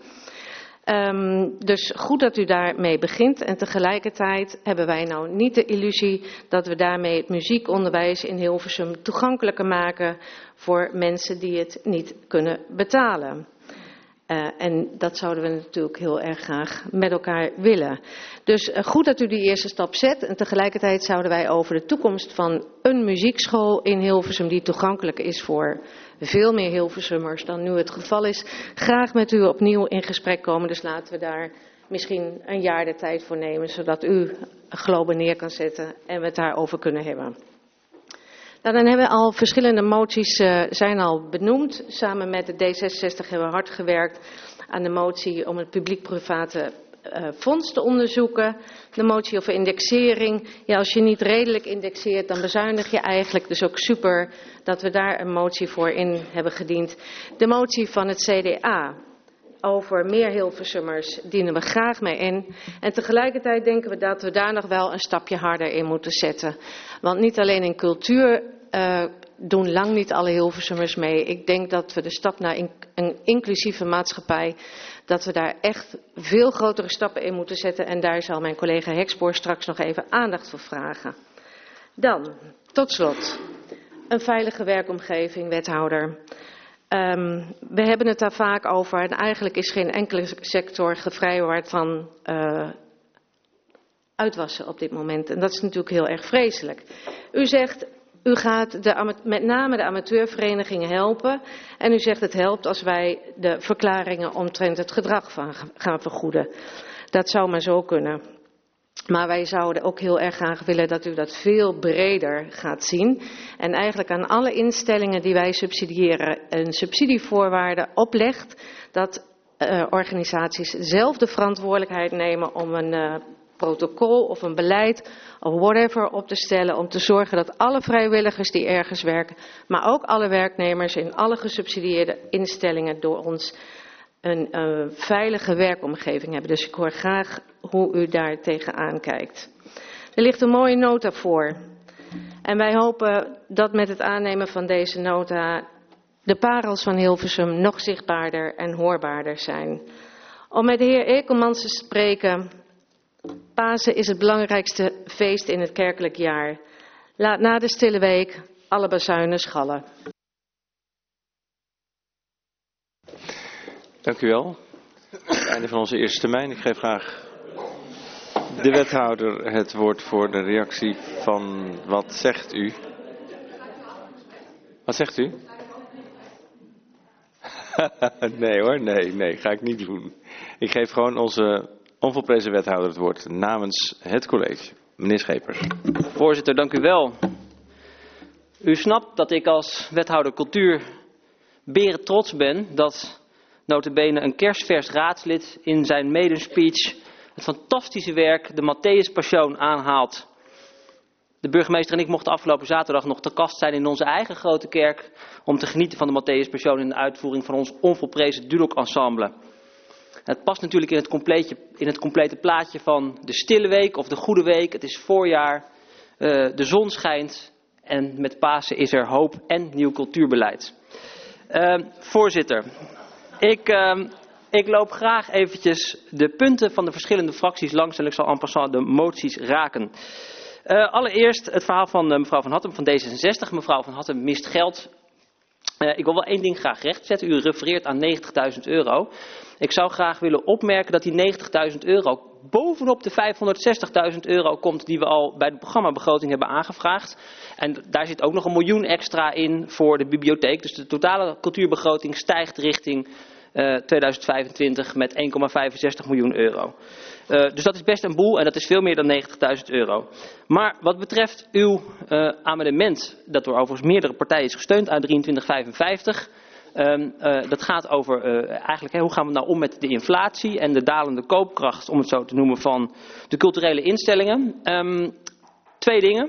Um, dus goed dat u daarmee begint en tegelijkertijd hebben wij nou niet de illusie dat we daarmee het muziekonderwijs in Hilversum toegankelijker maken voor mensen die het niet kunnen betalen. Uh, en dat zouden we natuurlijk heel erg graag met elkaar willen. Dus uh, goed dat u die eerste stap zet en tegelijkertijd zouden wij over de toekomst van een muziekschool in Hilversum die toegankelijk is voor veel meer Hilversummers dan nu het geval is, graag met u opnieuw in gesprek komen. Dus laten we daar misschien een jaar de tijd voor nemen, zodat u Globe neer kan zetten en we het daarover kunnen hebben. Nou, dan hebben we al verschillende moties uh, zijn al benoemd. Samen met de D zesenzestig hebben we hard gewerkt aan de motie om het publiek-private uh, fonds te onderzoeken. De motie over indexering. Ja, als je niet redelijk indexeert, dan bezuinig je eigenlijk. Dus ook super dat we daar een motie voor in hebben gediend. De motie van het C D A over meer Hilversummers dienen we graag mee in. En tegelijkertijd denken we dat we daar nog wel een stapje harder in moeten zetten. Want niet alleen in cultuur uh, doen lang niet alle Hilversummers mee. Ik denk dat we de stap naar in, een inclusieve maatschappij, dat we daar echt veel grotere stappen in moeten zetten. En daar zal mijn collega Hekspoor straks nog even aandacht voor vragen. Dan, tot slot, een veilige werkomgeving, wethouder. Um, we hebben het daar vaak over en eigenlijk is geen enkele sector gevrijwaard van uh, uitwassen op dit moment. En dat is natuurlijk heel erg vreselijk. U zegt, u gaat de, met name de amateurverenigingen helpen. En u zegt het helpt als wij de verklaringen omtrent het gedrag van gaan vergoeden. Dat zou maar zo kunnen. Maar wij zouden ook heel erg graag willen dat u dat veel breder gaat zien. En eigenlijk aan alle instellingen die wij subsidiëren een subsidievoorwaarde oplegt. Dat uh, organisaties zelf de verantwoordelijkheid nemen om een uh, protocol of een beleid of whatever op te stellen. Om te zorgen dat alle vrijwilligers die ergens werken, maar ook alle werknemers in alle gesubsidieerde instellingen door ons een uh, veilige werkomgeving hebben. Dus ik hoor graag hoe u daar tegenaan kijkt. Er ligt een mooie nota voor. En wij hopen dat met het aannemen van deze nota de parels van Hilversum nog zichtbaarder en hoorbaarder zijn. Om met de heer Ekelmans te spreken, Pasen is het belangrijkste feest in het kerkelijk jaar. Laat na de stille week alle bazuinen schallen. Dank u wel. Het einde van onze eerste termijn. Ik geef graag de wethouder het woord voor de reactie van wat zegt u? Wat zegt u? Nee hoor, nee, nee, ga ik niet doen. Ik geef gewoon onze onvolprezen wethouder het woord namens het college. Meneer Schepers. Voorzitter, dank u wel. U snapt dat ik als wethouder cultuur beren trots ben dat nota bene een kerstvers raadslid in zijn maiden speech het fantastische werk de Matthäus Passion aanhaalt. De burgemeester en ik mochten afgelopen zaterdag nog te gast zijn in onze eigen grote kerk om te genieten van de Matthäus Passion in de uitvoering van ons onvolprezen Dudok ensemble. Het past natuurlijk in het, complete, in het complete plaatje van de stille week of de goede week. Het is voorjaar, uh, de zon schijnt en met Pasen is er hoop en nieuw cultuurbeleid. Uh, voorzitter, ik, uh, ik loop graag eventjes de punten van de verschillende fracties langs en ik zal en passant de moties raken. Uh, allereerst het verhaal van uh, mevrouw Van Hattem van D zesenzestig. Mevrouw Van Hattem mist geld. Uh, ik wil wel één ding graag rechtzetten. U refereert aan negentigduizend euro. Ik zou graag willen opmerken dat die negentigduizend euro bovenop de vijfhonderdzestigduizend euro komt die we al bij de programmabegroting hebben aangevraagd. En daar zit ook nog een miljoen extra in voor de bibliotheek. Dus de totale cultuurbegroting stijgt richting uh, tweeduizend vijfentwintig met één komma vijfenzestig miljoen euro. Uh, dus dat is best een boel en dat is veel meer dan negentigduizend euro. Maar wat betreft uw uh, amendement, dat door overigens meerdere partijen is gesteund uit drieëntwintig vijfenvijftig... Um, uh, dat gaat over uh, eigenlijk hè, hoe gaan we nou om met de inflatie en de dalende koopkracht, om het zo te noemen, van de culturele instellingen. Um, twee dingen.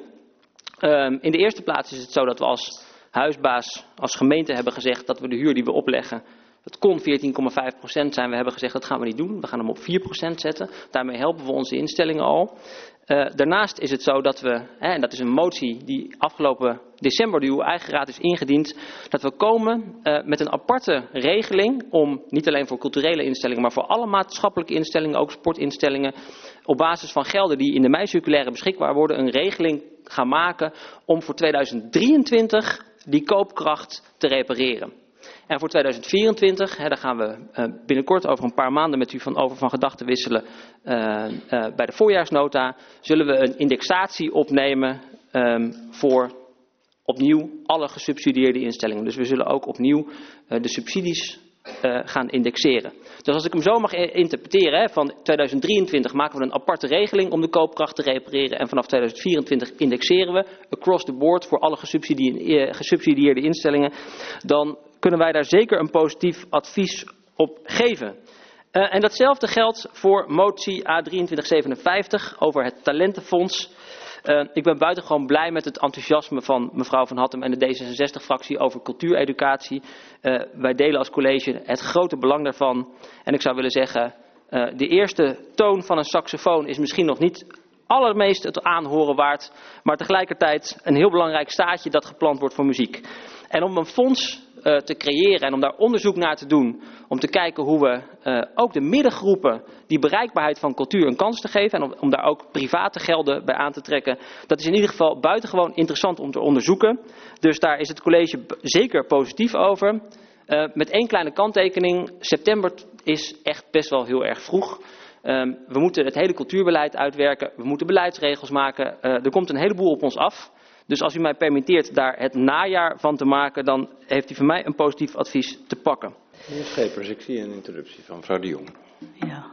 Um, in de eerste plaats is het zo dat we als huisbaas, als gemeente hebben gezegd dat we de huur die we opleggen, het kon veertien komma vijf procent zijn. We hebben gezegd dat gaan we niet doen. We gaan hem op vier procent zetten. Daarmee helpen we onze instellingen al. Uh, daarnaast is het zo dat we, hè, en dat is een motie die afgelopen december door uw eigen raad is ingediend, dat we komen uh, met een aparte regeling om niet alleen voor culturele instellingen, maar voor alle maatschappelijke instellingen, ook sportinstellingen, op basis van gelden die in de mei-circulaire beschikbaar worden, een regeling gaan maken om voor tweeduizend drieëntwintig die koopkracht te repareren. En voor tweeduizend vierentwintig, hè, daar gaan we uh, binnenkort over een paar maanden met u van over van gedachten wisselen uh, uh, bij de voorjaarsnota, zullen we een indexatie opnemen um, voor opnieuw alle gesubsidieerde instellingen. Dus we zullen ook opnieuw uh, de subsidies uh, gaan indexeren. Dus als ik hem zo mag interpreteren, hè, van tweeduizend drieëntwintig maken we een aparte regeling om de koopkracht te repareren en vanaf tweeduizend vierentwintig indexeren we across the board voor alle gesubsidieerde, gesubsidieerde instellingen, dan kunnen wij daar zeker een positief advies op geven. Uh, en datzelfde geldt voor motie A drieëntwintig zevenenvijftig over het talentenfonds. Uh, ik ben buitengewoon blij met het enthousiasme van mevrouw Van Hattem en de D zesenzestig-fractie over cultuureducatie. Uh, wij delen als college het grote belang daarvan. En ik zou willen zeggen, uh, de eerste toon van een saxofoon is misschien nog niet allermeest het aanhoren waard, maar tegelijkertijd een heel belangrijk staartje dat geplant wordt voor muziek. En om een fonds uh, te creëren en om daar onderzoek naar te doen, om te kijken hoe we uh, ook de middengroepen die bereikbaarheid van cultuur een kans te geven en om, om daar ook private gelden bij aan te trekken, dat is in ieder geval buitengewoon interessant om te onderzoeken. Dus daar is het college zeker positief over. Uh, met één kleine kanttekening, september is echt best wel heel erg vroeg. Um, we moeten het hele cultuurbeleid uitwerken, we moeten beleidsregels maken, uh, er komt een heleboel op ons af. Dus als u mij permitteert daar het najaar van te maken, dan heeft u van mij een positief advies te pakken. Meneer Schepers, ik zie een interruptie van mevrouw de Jong. Ja.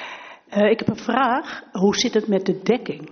Uh, ik heb een vraag. Hoe zit het met de dekking?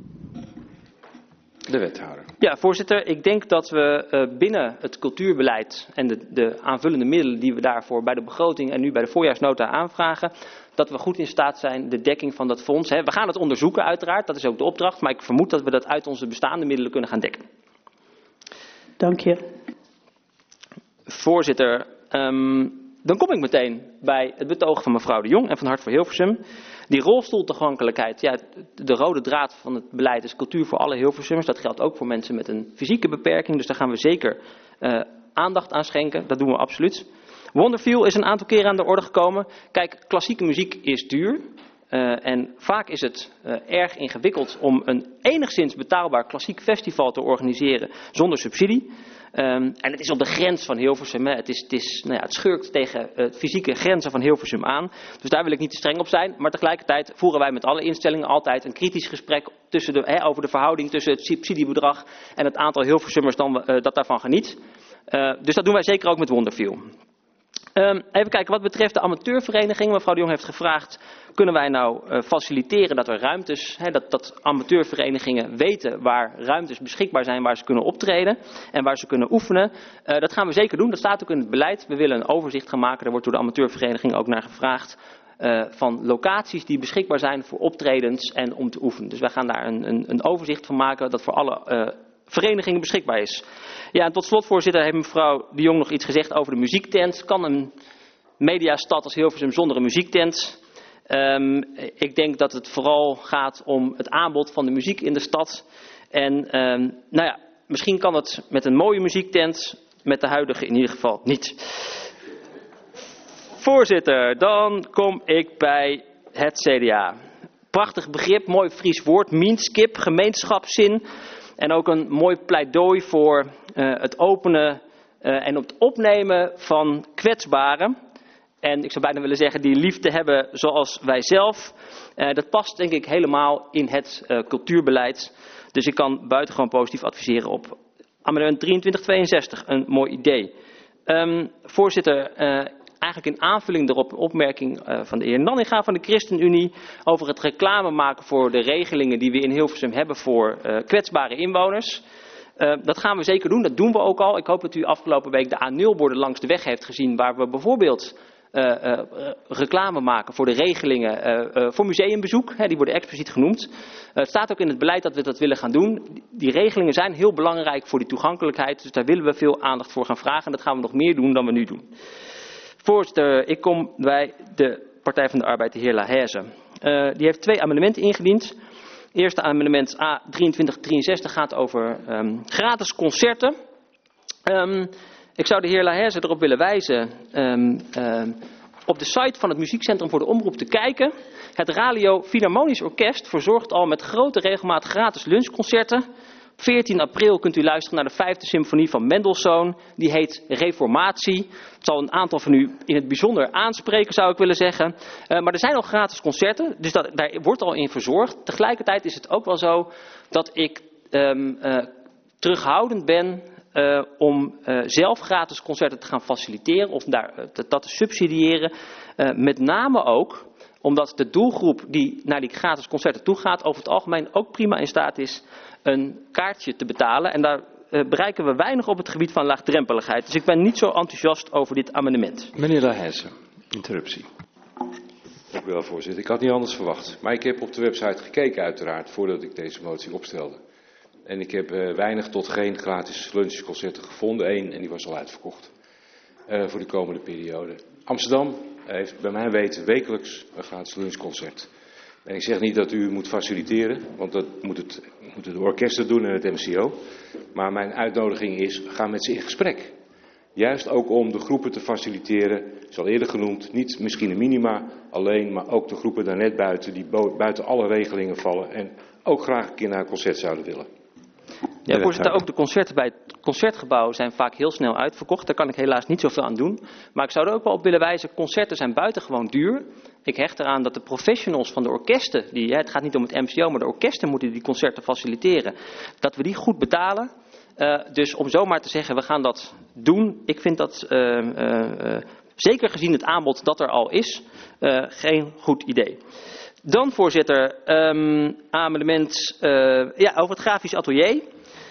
De wethouder. Ja, voorzitter. Ik denk dat we uh, binnen het cultuurbeleid en de, de aanvullende middelen die we daarvoor bij de begroting en nu bij de voorjaarsnota aanvragen, dat we goed in staat zijn de dekking van dat fonds. Hè. We gaan het onderzoeken uiteraard, dat is ook de opdracht, maar ik vermoed dat we dat uit onze bestaande middelen kunnen gaan dekken. Dank je. Voorzitter, um, dan kom ik meteen bij het betoog van mevrouw de Jong en van Hart voor Hilversum. Die rolstoeltoegankelijkheid, ja, de rode draad van het beleid is cultuur voor alle Hilversummers. Dat geldt ook voor mensen met een fysieke beperking, dus daar gaan we zeker uh, aandacht aan schenken. Dat doen we absoluut. Wonderfeel is een aantal keren aan de orde gekomen. Kijk, klassieke muziek is duur. Uh, en vaak is het uh, erg ingewikkeld om een enigszins betaalbaar klassiek festival te organiseren zonder subsidie. Um, en het is op de grens van Hilversum. Hè. Het, is, het, is, nou ja, het schurkt tegen uh, fysieke grenzen van Hilversum aan. Dus daar wil ik niet te streng op zijn. Maar tegelijkertijd voeren wij met alle instellingen altijd een kritisch gesprek tussen de, hè, over de verhouding tussen het subsidiebedrag en het aantal Hilversummers dan, uh, dat daarvan geniet. Uh, dus dat doen wij zeker ook met Wonderfeel. Um, even kijken, wat betreft de amateurvereniging. Mevrouw de Jong heeft gevraagd, kunnen wij nou uh, faciliteren dat er ruimtes, hè, dat, dat amateurverenigingen weten waar ruimtes beschikbaar zijn, waar ze kunnen optreden en waar ze kunnen oefenen. Uh, dat gaan we zeker doen, dat staat ook in het beleid. We willen een overzicht gaan maken, daar wordt door de amateurvereniging ook naar gevraagd. Uh, van locaties die beschikbaar zijn voor optredens en om te oefenen. Dus wij gaan daar een, een, een overzicht van maken dat voor alle uh, verenigingen beschikbaar is. Ja, en tot slot, voorzitter, heeft mevrouw de Jong nog iets gezegd over de muziektent. Kan een mediastad als Hilversum zonder een muziektent? Um, ik denk dat het vooral gaat om het aanbod van de muziek in de stad. En um, nou ja, misschien kan het met een mooie muziektent, met de huidige in ieder geval niet. Voorzitter, dan kom ik bij het C D A. Prachtig begrip, mooi Fries woord, Minskip, gemeenschapszin. En ook een mooi pleidooi voor uh, het openen uh, en het opnemen van kwetsbaren. En ik zou bijna willen zeggen, die liefde hebben zoals wij zelf. Uh, dat past denk ik helemaal in het uh, cultuurbeleid. Dus ik kan buitengewoon positief adviseren op amendement drieëntwintig tweeënzestig. Een mooi idee. Um, voorzitter, uh, eigenlijk in aanvulling daarop een opmerking uh, van de heer Nanninga van de ChristenUnie over het reclame maken voor de regelingen die we in Hilversum hebben voor uh, kwetsbare inwoners. Uh, dat gaan we zeker doen, dat doen we ook al. Ik hoop dat u afgelopen week de A nul borden langs de weg heeft gezien waar we bijvoorbeeld uh, uh, reclame maken voor de regelingen uh, uh, voor museumbezoek. Hè, die worden expliciet genoemd. Uh, het staat ook in het beleid dat we dat willen gaan doen. Die regelingen zijn heel belangrijk voor die toegankelijkheid, dus daar willen we veel aandacht voor gaan vragen. En dat gaan we nog meer doen dan we nu doen. Voorzitter, ik kom bij de Partij van de Arbeid, de heer Laheze. Uh, die heeft twee amendementen ingediend. Het eerste amendement A drieëntwintig drieënzestig gaat over um, gratis concerten. Um, ik zou de heer Laheze erop willen wijzen um, um, op de site van het Muziekcentrum voor de Omroep te kijken. Het Radio Philharmonisch Orkest verzorgt al met grote regelmaat gratis lunchconcerten. Op veertien april kunt u luisteren naar de vijfde symfonie van Mendelssohn. Die heet Reformatie. Het zal een aantal van u in het bijzonder aanspreken, zou ik willen zeggen. Uh, maar er zijn al gratis concerten, dus dat, daar wordt al in verzorgd. Tegelijkertijd is het ook wel zo dat ik um, uh, terughoudend ben uh, om uh, zelf gratis concerten te gaan faciliteren of daar, uh, dat te subsidiëren. Uh, met name ook omdat de doelgroep die naar die gratis concerten toe gaat over het algemeen ook prima in staat is een kaartje te betalen. En daar uh, bereiken we weinig op het gebied van laagdrempeligheid. Dus ik ben niet zo enthousiast over dit amendement. Meneer Laheze, interruptie. Dank u wel, voorzitter. Ik had niet anders verwacht. Maar ik heb op de website gekeken uiteraard voordat ik deze motie opstelde. En ik heb uh, weinig tot geen gratis lunchconcerten gevonden. Eén, en die was al uitverkocht. Uh, voor de komende periode. Amsterdam heeft bij mijn weten wekelijks een gratis lunchconcert. En ik zeg niet dat u moet faciliteren, want dat moet het, moeten de orkesten doen en het M C O. Maar mijn uitnodiging is, ga met ze in gesprek. Juist ook om de groepen te faciliteren, is al eerder genoemd, niet misschien een minima alleen, maar ook de groepen daar net buiten, die buiten alle regelingen vallen en ook graag een keer naar een concert zouden willen. Ja, voorzitter, ook de concerten bij het Concertgebouw zijn vaak heel snel uitverkocht. Daar kan ik helaas niet zoveel aan doen. Maar ik zou er ook wel op willen wijzen, concerten zijn buitengewoon duur. Ik hecht eraan dat de professionals van de orkesten, die, het gaat niet om het M C O, maar de orkesten moeten die concerten faciliteren, dat we die goed betalen. Uh, dus om zomaar te zeggen, we gaan dat doen, ik vind dat, uh, uh, uh, zeker gezien het aanbod dat er al is, uh, geen goed idee. Dan, voorzitter, um, amendement uh, ja, over het grafisch atelier.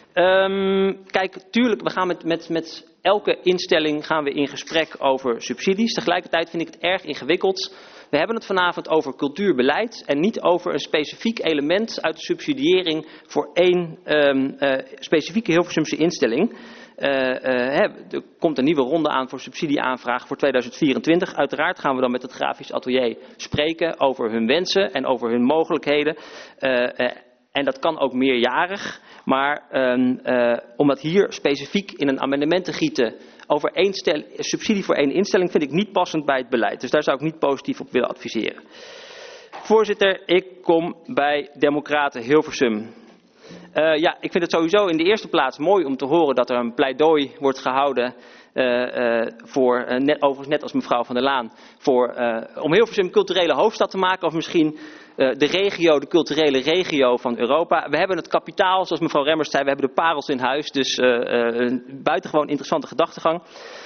Um, kijk, tuurlijk, we gaan met, met, met elke instelling gaan we in gesprek over subsidies. Tegelijkertijd vind ik het erg ingewikkeld. We hebben het vanavond over cultuurbeleid en niet over een specifiek element uit de subsidiëring voor één um, uh, specifieke Hilversumse instelling. Uh, uh, hè, er komt een nieuwe ronde aan voor subsidieaanvraag voor tweeduizend vierentwintig. Uiteraard gaan we dan met het grafisch atelier spreken over hun wensen en over hun mogelijkheden. Uh, uh, en dat kan ook meerjarig. Maar um, uh, om dat hier specifiek in een amendement te gieten over één stel, subsidie voor één instelling vind ik niet passend bij het beleid. Dus daar zou ik niet positief op willen adviseren. Voorzitter, ik kom bij Democraten Hilversum. Uh, ja, ik vind het sowieso in de eerste plaats mooi om te horen dat er een pleidooi wordt gehouden, uh, uh, voor, uh, net, overigens net als mevrouw Van der Laan, voor, uh, om Hilversum culturele hoofdstad te maken, of misschien uh, de regio, de culturele regio van Europa. We hebben het kapitaal, zoals mevrouw Remmers zei, we hebben de parels in huis, dus uh, uh, een buitengewoon interessante gedachtegang.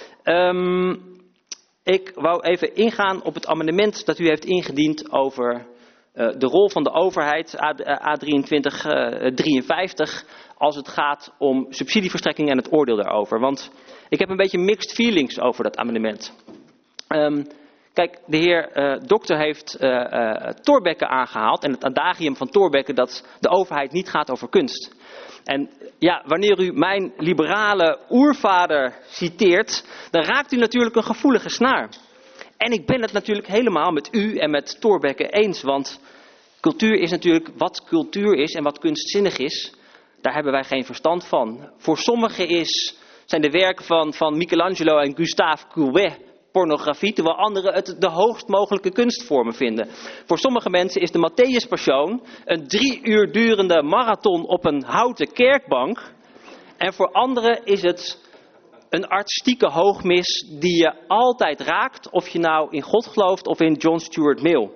Um, ik wou even ingaan op het amendement dat u heeft ingediend over Uh, de rol van de overheid, A drieëntwintig drieënvijftig, als het gaat om subsidieverstrekking en het oordeel daarover. Want ik heb een beetje mixed feelings over dat amendement. Um, kijk, de heer uh, Dokter heeft uh, uh, Thorbecke aangehaald en het adagium van Thorbecke dat de overheid niet gaat over kunst. En ja, wanneer u mijn liberale oervader citeert, dan raakt u natuurlijk een gevoelige snaar. En ik ben het natuurlijk helemaal met u en met Thorbecke eens, want cultuur is natuurlijk wat cultuur is en wat kunstzinnig is. Daar hebben wij geen verstand van. Voor sommigen is, zijn de werken van, van Michelangelo en Gustave Courbet pornografie, terwijl anderen het de hoogst mogelijke kunstvormen vinden. Voor sommige mensen is de Matthäus Passion een drie uur durende marathon op een houten kerkbank. En voor anderen is het een artistieke hoogmis die je altijd raakt, of je nou in God gelooft of in John Stuart Mill.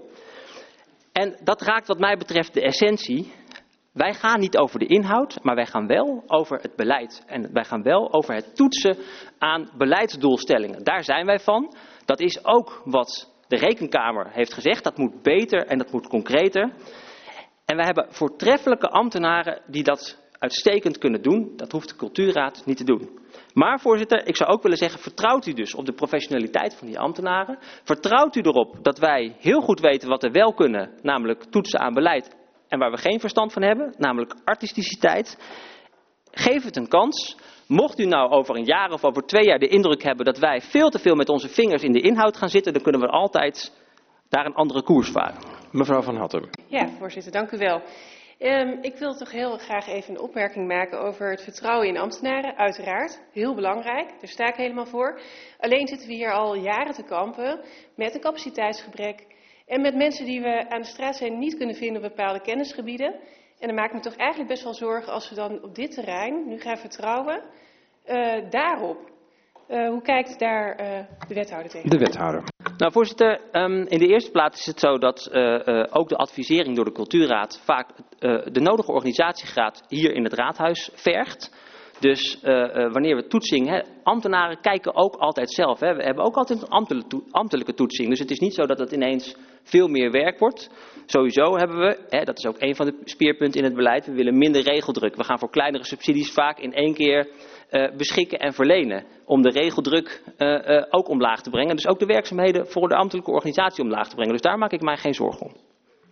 En dat raakt wat mij betreft de essentie. Wij gaan niet over de inhoud, maar wij gaan wel over het beleid. En wij gaan wel over het toetsen aan beleidsdoelstellingen. Daar zijn wij van. Dat is ook wat de Rekenkamer heeft gezegd. Dat moet beter en dat moet concreter. En wij hebben voortreffelijke ambtenaren die dat uitstekend kunnen doen. Dat hoeft de Cultuurraad niet te doen. Maar voorzitter, ik zou ook willen zeggen, vertrouwt u dus op de professionaliteit van die ambtenaren. Vertrouwt u erop dat wij heel goed weten wat we wel kunnen, namelijk toetsen aan beleid. En waar we geen verstand van hebben, namelijk artisticiteit. Geef het een kans. Mocht u nou over een jaar of over twee jaar de indruk hebben dat wij veel te veel met onze vingers in de inhoud gaan zitten, dan kunnen we altijd daar een andere koers varen. Mevrouw Van Hattem. Ja, voorzitter, dank u wel. Um, ik wil toch heel graag even een opmerking maken over het vertrouwen in ambtenaren. Uiteraard, heel belangrijk, daar sta ik helemaal voor. Alleen zitten we hier al jaren te kampen met een capaciteitsgebrek en met mensen die we aan de straat zijn niet kunnen vinden op bepaalde kennisgebieden. En dan maak ik me toch eigenlijk best wel zorgen als we dan op dit terrein nu gaan vertrouwen uh, daarop. Uh, hoe kijkt daar uh, de wethouder tegen? De wethouder. Nou voorzitter, um, in de eerste plaats is het zo dat uh, uh, ook de advisering door de Cultuurraad vaak uh, de nodige organisatiegraad hier in het raadhuis vergt. Dus uh, uh, wanneer we toetsing, hè, ambtenaren kijken ook altijd zelf. Hè. We hebben ook altijd een ambtelijke, to ambtelijke toetsing. Dus het is niet zo dat het ineens veel meer werk wordt. Sowieso hebben we, hè, dat is ook een van de speerpunten in het beleid, we willen minder regeldruk. We gaan voor kleinere subsidies vaak in één keer uh, beschikken en verlenen. Om de regeldruk uh, uh, ook omlaag te brengen. Dus ook de werkzaamheden voor de ambtelijke organisatie omlaag te brengen. Dus daar maak ik mij geen zorgen om.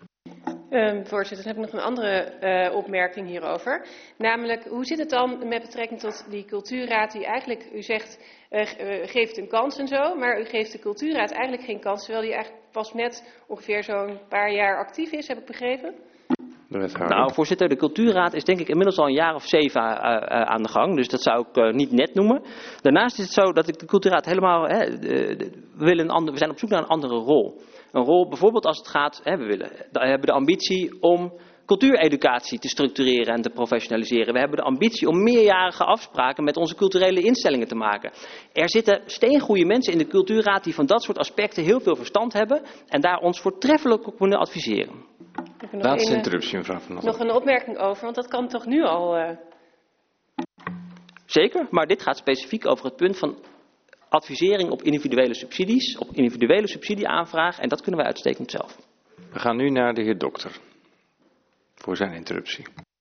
Um, voorzitter, dan heb ik nog een andere uh, opmerking hierover. Namelijk, hoe zit het dan met betrekking tot die cultuurraad die eigenlijk, u zegt, uh, uh, geeft een kans en zo, maar u geeft de cultuurraad eigenlijk geen kans, terwijl die eigenlijk pas net ongeveer zo'n paar jaar actief is, heb ik begrepen? Nou, voorzitter, de Cultuurraad is denk ik inmiddels al een jaar of zeven uh, uh, aan de gang. Dus dat zou ik uh, niet net noemen. Daarnaast is het zo dat ik de Cultuurraad helemaal... Hè, de, de, we, willen een ander, we zijn op zoek naar een andere rol. Een rol bijvoorbeeld als het gaat... Hè, we, willen, we hebben de ambitie om cultuureducatie te structureren en te professionaliseren. We hebben de ambitie om meerjarige afspraken met onze culturele instellingen te maken. Er zitten steengoede mensen in de Cultuurraad die van dat soort aspecten heel veel verstand hebben. En daar ons voortreffelijk op kunnen adviseren. Laatste interruptie, mevrouw Van Hattem. Nog een opmerking over, want dat kan toch nu al... Uh... Zeker, maar dit gaat specifiek over het punt van advisering op individuele subsidies, op individuele subsidieaanvraag. En dat kunnen wij uitstekend zelf. We gaan nu naar de heer Dokter. Voor zijn interruptie.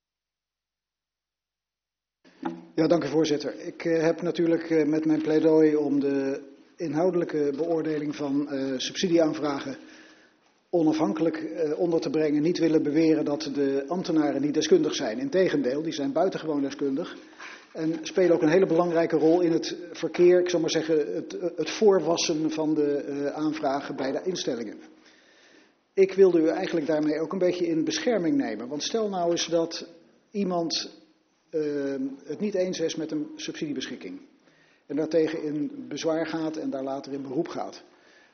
Ja, dank u voorzitter. Ik uh, heb natuurlijk uh, met mijn pleidooi om de inhoudelijke beoordeling van uh, subsidieaanvragen onafhankelijk uh, onder te brengen, niet willen beweren dat de ambtenaren niet deskundig zijn. Integendeel, die zijn buitengewoon deskundig en spelen ook een hele belangrijke rol in het verkeer, ik zal maar zeggen, het, het voorwassen van de uh, aanvragen bij de instellingen. Ik wilde u eigenlijk daarmee ook een beetje in bescherming nemen, want stel nou eens dat iemand uh, het niet eens is met een subsidiebeschikking en daartegen in bezwaar gaat en daar later in beroep gaat.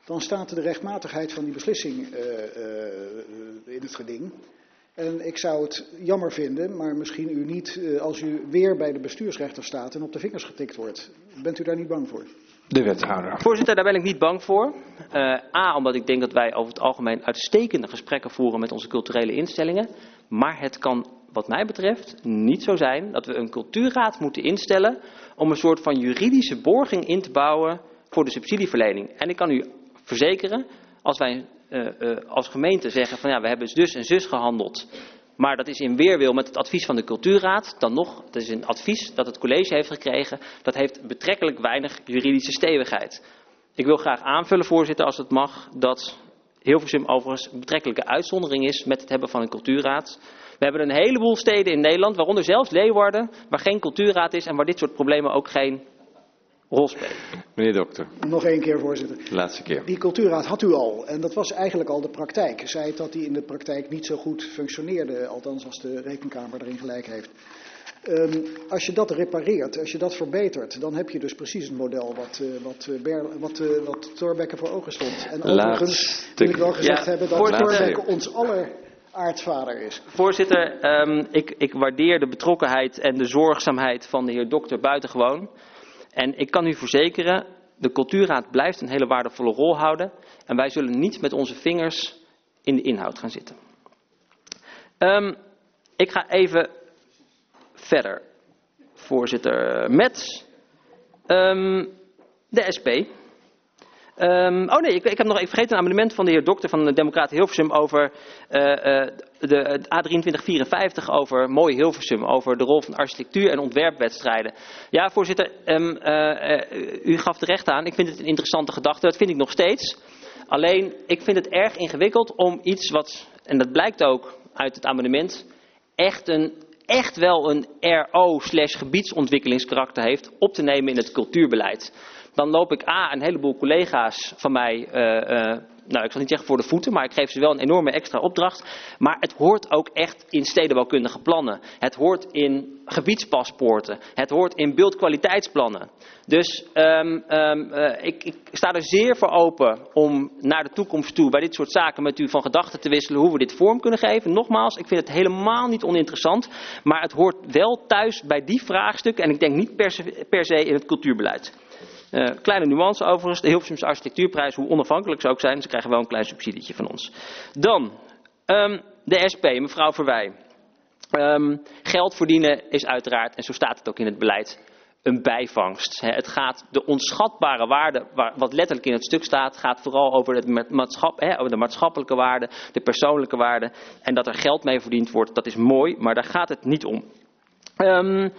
dan staat de rechtmatigheid van die beslissing uh, uh, in het geding. En ik zou het jammer vinden, maar misschien u niet, uh, als u weer bij de bestuursrechter staat en op de vingers getikt wordt. Bent u daar niet bang voor? De wethouder. Voorzitter, daar ben ik niet bang voor. Uh, A, omdat ik denk dat wij over het algemeen uitstekende gesprekken voeren met onze culturele instellingen. Maar het kan, wat mij betreft, niet zo zijn dat we een cultuurraad moeten instellen om een soort van juridische borging in te bouwen voor de subsidieverlening. En ik kan u verzekeren, als wij uh, uh, als gemeente zeggen van ja, we hebben dus en zus gehandeld, maar dat is in weerwil met het advies van de cultuurraad, dan nog, het is een advies dat het college heeft gekregen, dat heeft betrekkelijk weinig juridische stevigheid. Ik wil graag aanvullen, voorzitter, als het mag, dat Hilversum overigens een betrekkelijke uitzondering is met het hebben van een cultuurraad. We hebben een heleboel steden in Nederland, waaronder zelfs Leeuwarden, waar geen cultuurraad is en waar dit soort problemen ook geen rol spelen. Meneer Dokter. Nog één keer, voorzitter. Laatste keer. Die cultuurraad had u al en dat was eigenlijk al de praktijk. Zij het dat die in de praktijk niet zo goed functioneerde, althans als de Rekenkamer erin gelijk heeft. Um, als je dat repareert, als je dat verbetert, dan heb je dus precies een model wat, uh, wat, uh, Ber, wat, uh, wat Thorbecke voor ogen stond. En overigens wil ik wel gezegd ja, hebben dat Thorbecke ons aller aartsvader is. Voorzitter, um, ik, ik waardeer de betrokkenheid en de zorgzaamheid van de heer Dokter buitengewoon. En ik kan u verzekeren, de cultuurraad blijft een hele waardevolle rol houden. En wij zullen niet met onze vingers in de inhoud gaan zitten. Um, ik ga even verder, voorzitter, met um, de S P. Um, oh nee, ik, ik heb nog even vergeten een amendement van de heer Dokter van de Democraten Hilversum over uh, uh, de A drieëntwintig vierenvijftig over Mooi Hilversum, over de rol van architectuur en ontwerpwedstrijden. Ja, voorzitter, um, uh, uh, u gaf terecht aan, ik vind het een interessante gedachte, dat vind ik nog steeds. Alleen, ik vind het erg ingewikkeld om iets wat, en dat blijkt ook uit het amendement, echt een echt wel een R O slash gebiedsontwikkelingskarakter heeft op te nemen in het cultuurbeleid. Dan loop ik A, een heleboel collega's van mij, uh, uh, nou ik zal niet zeggen voor de voeten, maar ik geef ze wel een enorme extra opdracht. Maar het hoort ook echt in stedenbouwkundige plannen. Het hoort in gebiedspaspoorten. Het hoort in beeldkwaliteitsplannen. Dus um, um, uh, ik, ik sta er zeer voor open om naar de toekomst toe bij dit soort zaken met u van gedachten te wisselen hoe we dit vorm kunnen geven. Nogmaals, ik vind het helemaal niet oninteressant, maar het hoort wel thuis bij die vraagstukken en ik denk niet per se, per se in het cultuurbeleid. Uh, kleine nuance overigens, de Hilversumse architectuurprijs, hoe onafhankelijk ze ook zijn, ze krijgen wel een klein subsidietje van ons. Dan, um, de S P, mevrouw Verwij. Um, geld verdienen is uiteraard, en zo staat het ook in het beleid, een bijvangst. He, het gaat, de onschatbare waarde, waar, wat letterlijk in het stuk staat, gaat vooral over, het maatschap, he, over de maatschappelijke waarde, de persoonlijke waarde. En dat er geld mee verdiend wordt, dat is mooi, maar daar gaat het niet om. Um,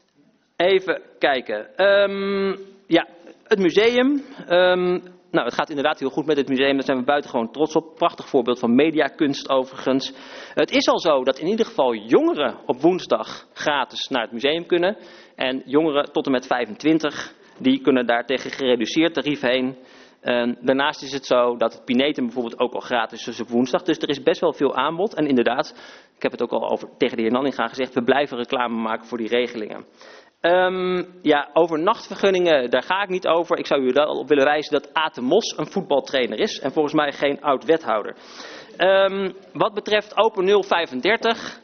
even kijken. Um, ja, het museum. Um, nou, het gaat inderdaad heel goed met het museum. Daar zijn we buitengewoon trots op. Prachtig voorbeeld van mediakunst overigens. Het is al zo dat in ieder geval jongeren op woensdag gratis naar het museum kunnen. En jongeren tot en met vijfentwintig, die kunnen daar tegen gereduceerd tarief heen. En daarnaast is het zo dat het Pinetum bijvoorbeeld ook al gratis is op woensdag. Dus er is best wel veel aanbod. En inderdaad, ik heb het ook al over, tegen de heer Nanninga gezegd, we blijven reclame maken voor die regelingen. Um, ja, over nachtvergunningen, daar ga ik niet over. Ik zou u wel op willen wijzen dat Aad de Mos een voetbaltrainer is en volgens mij geen oud-wethouder. Um, wat betreft Open nul vijfendertig.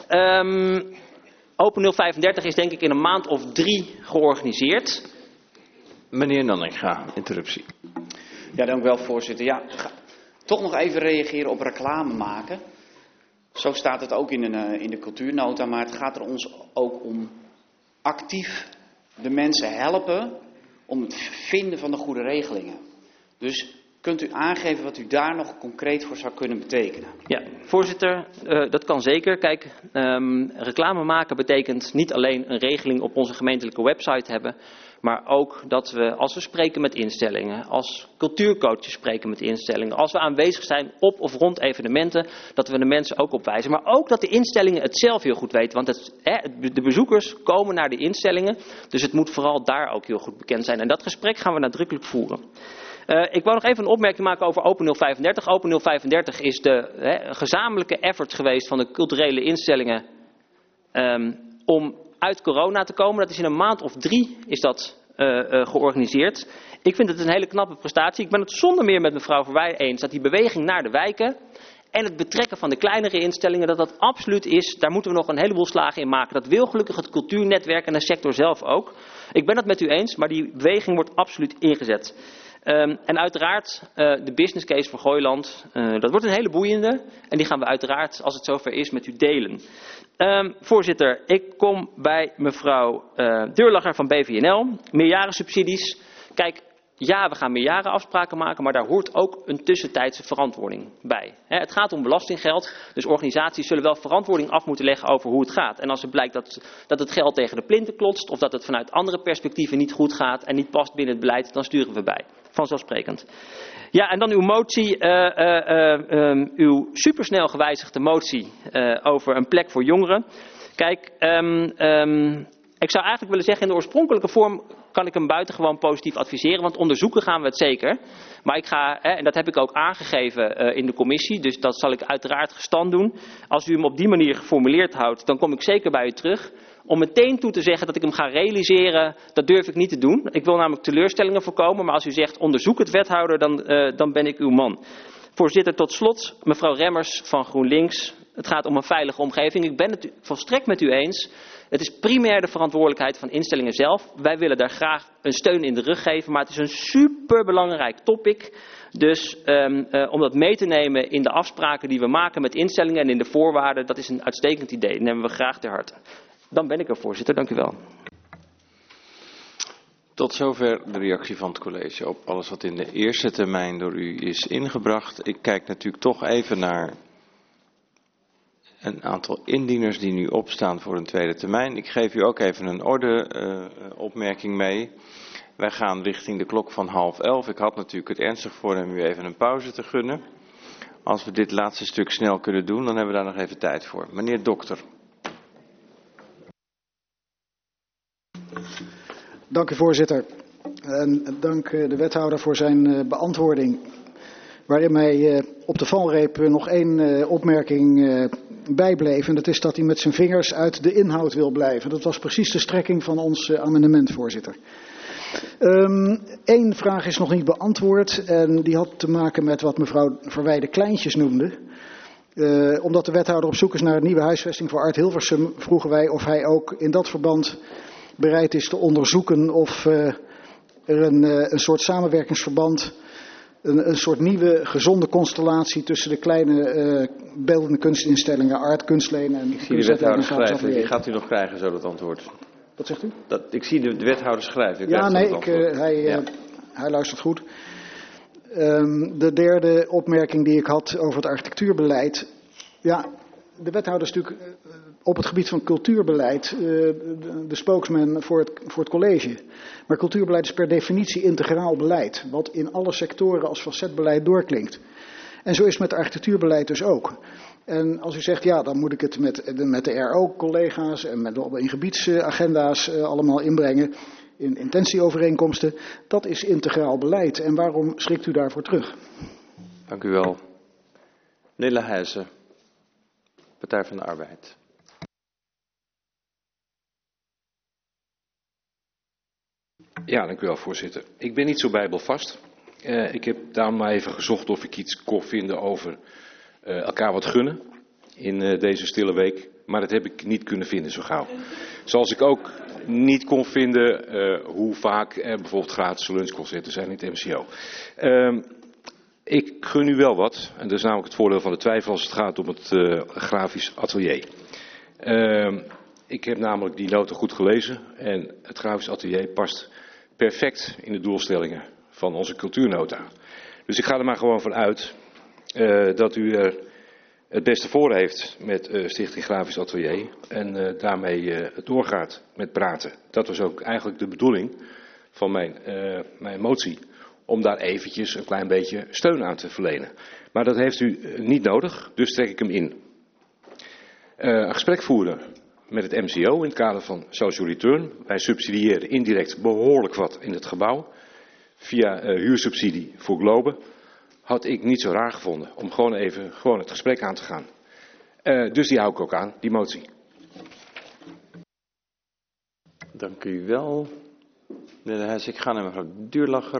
Um, Open nul vijfendertig is denk ik in een maand of drie georganiseerd. Meneer Nanninga, interruptie. Ja, dank u wel, voorzitter. Ja, ga toch nog even reageren op reclame maken. Zo staat het ook in, een, in de cultuurnota, maar het gaat er ons ook om actief de mensen helpen om het vinden van de goede regelingen. Dus kunt u aangeven wat u daar nog concreet voor zou kunnen betekenen? Ja, voorzitter, uh, dat kan zeker. Kijk, um, reclame maken betekent niet alleen een regeling op onze gemeentelijke website hebben, maar ook dat we, als we spreken met instellingen, als cultuurcoaches spreken met instellingen, als we aanwezig zijn op of rond evenementen, dat we de mensen ook opwijzen. Maar ook dat de instellingen het zelf heel goed weten, want het, hè, de bezoekers komen naar de instellingen, dus het moet vooral daar ook heel goed bekend zijn. En dat gesprek gaan we nadrukkelijk voeren. Uh, ik wou nog even een opmerking maken over Open nul vijfendertig. Open nul vijfendertig is de hè, gezamenlijke effort geweest van de culturele instellingen um, om uit corona te komen. Dat is in een maand of drie is dat uh, uh, georganiseerd. Ik vind het een hele knappe prestatie. Ik ben het zonder meer met mevrouw Verwij eens dat die beweging naar de wijken en het betrekken van de kleinere instellingen, dat dat absoluut is. Daar moeten we nog een heleboel slagen in maken. Dat wil gelukkig het cultuurnetwerk en de sector zelf ook. Ik ben het met u eens, maar die beweging wordt absoluut ingezet. Um, en uiteraard uh, de business case voor Gooiland, uh, dat wordt een hele boeiende. En die gaan we uiteraard, als het zover is, met u delen. Um, voorzitter, ik kom bij mevrouw uh, Deurlacher van B V N L. Meerjarensubsidies. Kijk, ja, we gaan meerjarenafspraken maken, maar daar hoort ook een tussentijdse verantwoording bij. He, het gaat om belastinggeld, dus organisaties zullen wel verantwoording af moeten leggen over hoe het gaat. En als het blijkt dat, dat het geld tegen de plinten klotst, of dat het vanuit andere perspectieven niet goed gaat en niet past binnen het beleid, dan sturen we bij. Vanzelfsprekend. Ja, en dan uw motie, uh, uh, uh, um, uw supersnel gewijzigde motie uh, over een plek voor jongeren. Kijk, um, um, ik zou eigenlijk willen zeggen, in de oorspronkelijke vorm kan ik hem buitengewoon positief adviseren, want onderzoeken gaan we het zeker. Maar ik ga, hè, en dat heb ik ook aangegeven uh, in de commissie, dus dat zal ik uiteraard gestand doen. Als u hem op die manier geformuleerd houdt, dan kom ik zeker bij u terug. Om meteen toe te zeggen dat ik hem ga realiseren, dat durf ik niet te doen. Ik wil namelijk teleurstellingen voorkomen, maar als u zegt onderzoek het wethouder, dan, uh, dan ben ik uw man. Voorzitter, tot slot, mevrouw Remmers van GroenLinks. Het gaat om een veilige omgeving. Ik ben het volstrekt met u eens. Het is primair de verantwoordelijkheid van instellingen zelf. Wij willen daar graag een steun in de rug geven, maar het is een superbelangrijk topic. Dus um, uh, om dat mee te nemen in de afspraken die we maken met instellingen en in de voorwaarden, dat is een uitstekend idee. Dat nemen we graag ter harte. Dan ben ik er, voorzitter. Dank u wel. Tot zover de reactie van het college op alles wat in de eerste termijn door u is ingebracht. Ik kijk natuurlijk toch even naar een aantal indieners die nu opstaan voor een tweede termijn. Ik geef u ook even een orde-opmerking uh, mee. Wij gaan richting de klok van half elf. Ik had natuurlijk het ernstig voor om u even een pauze te gunnen. Als we dit laatste stuk snel kunnen doen, dan hebben we daar nog even tijd voor. Meneer Dokter. Dank u, voorzitter. En dank de wethouder voor zijn beantwoording. Waarin mij op de valreep nog één opmerking bijbleef. En dat is dat hij met zijn vingers uit de inhoud wil blijven. Dat was precies de strekking van ons amendement, voorzitter. Um, Eén vraag is nog niet beantwoord. En die had te maken met wat mevrouw Verwij de kleintjes noemde. Uh, omdat de wethouder op zoek is naar een nieuwe huisvesting voor Art Hilversum, vroegen wij of hij ook in dat verband bereid is te onderzoeken of uh, er een, uh, een soort samenwerkingsverband, een, een soort nieuwe gezonde constellatie tussen de kleine uh, beeldende kunstinstellingen, Art, Kunstlenen en Ik zie de wethouder schrijven, die gaat u nog krijgen zo dat antwoord. Wat zegt u? Dat, ik zie de, de wethouder schrijven. Ik ja, nee, ik, uh, hij, uh, ja. hij luistert goed. Um, de derde opmerking die ik had over het architectuurbeleid. Ja, de wethouder is natuurlijk uh, op het gebied van cultuurbeleid uh, de, de spokesman voor het, voor het college. Maar cultuurbeleid is per definitie integraal beleid, wat in alle sectoren als facetbeleid doorklinkt. En zo is het met het architectuurbeleid dus ook. En als u zegt, ja, dan moet ik het met, met de R O-collega's en met de in gebiedsagenda's uh, allemaal inbrengen, in intentieovereenkomsten. Dat is integraal beleid. En waarom schrikt u daarvoor terug? Dank u wel. Meneer Lehuizen, Partij van de Arbeid. Ja, dank u wel, voorzitter. Ik ben niet zo bijbelvast. Uh, ik heb daarom maar even gezocht of ik iets kon vinden over uh, elkaar wat gunnen in uh, deze stille week. Maar dat heb ik niet kunnen vinden zo gauw. Zoals ik ook niet kon vinden uh, hoe vaak er bijvoorbeeld gratis lunchconcerten zijn in het M C O. Uh, ik gun u wel wat. En dat is namelijk het voordeel van de twijfel als het gaat om het uh, grafisch atelier. Uh, ik heb namelijk die noten goed gelezen. En het grafisch atelier past perfect in de doelstellingen van onze cultuurnota. Dus ik ga er maar gewoon van uit uh, dat u er het beste voor heeft met uh, Stichting Grafisch Atelier en uh, daarmee uh, doorgaat met praten. Dat was ook eigenlijk de bedoeling van mijn, uh, mijn motie, om daar eventjes een klein beetje steun aan te verlenen. Maar dat heeft u uh, niet nodig, dus trek ik hem in. Uh, een gesprek voeren met het M C O in het kader van social return. Wij subsidiëren indirect behoorlijk wat in het gebouw. Via uh, huursubsidie voor Globe. Had ik niet zo raar gevonden om gewoon even gewoon het gesprek aan te gaan. Uh, dus die hou ik ook aan, die motie. Dank u wel. Meneer De Hijs, ik ga naar mevrouw Duurlacher.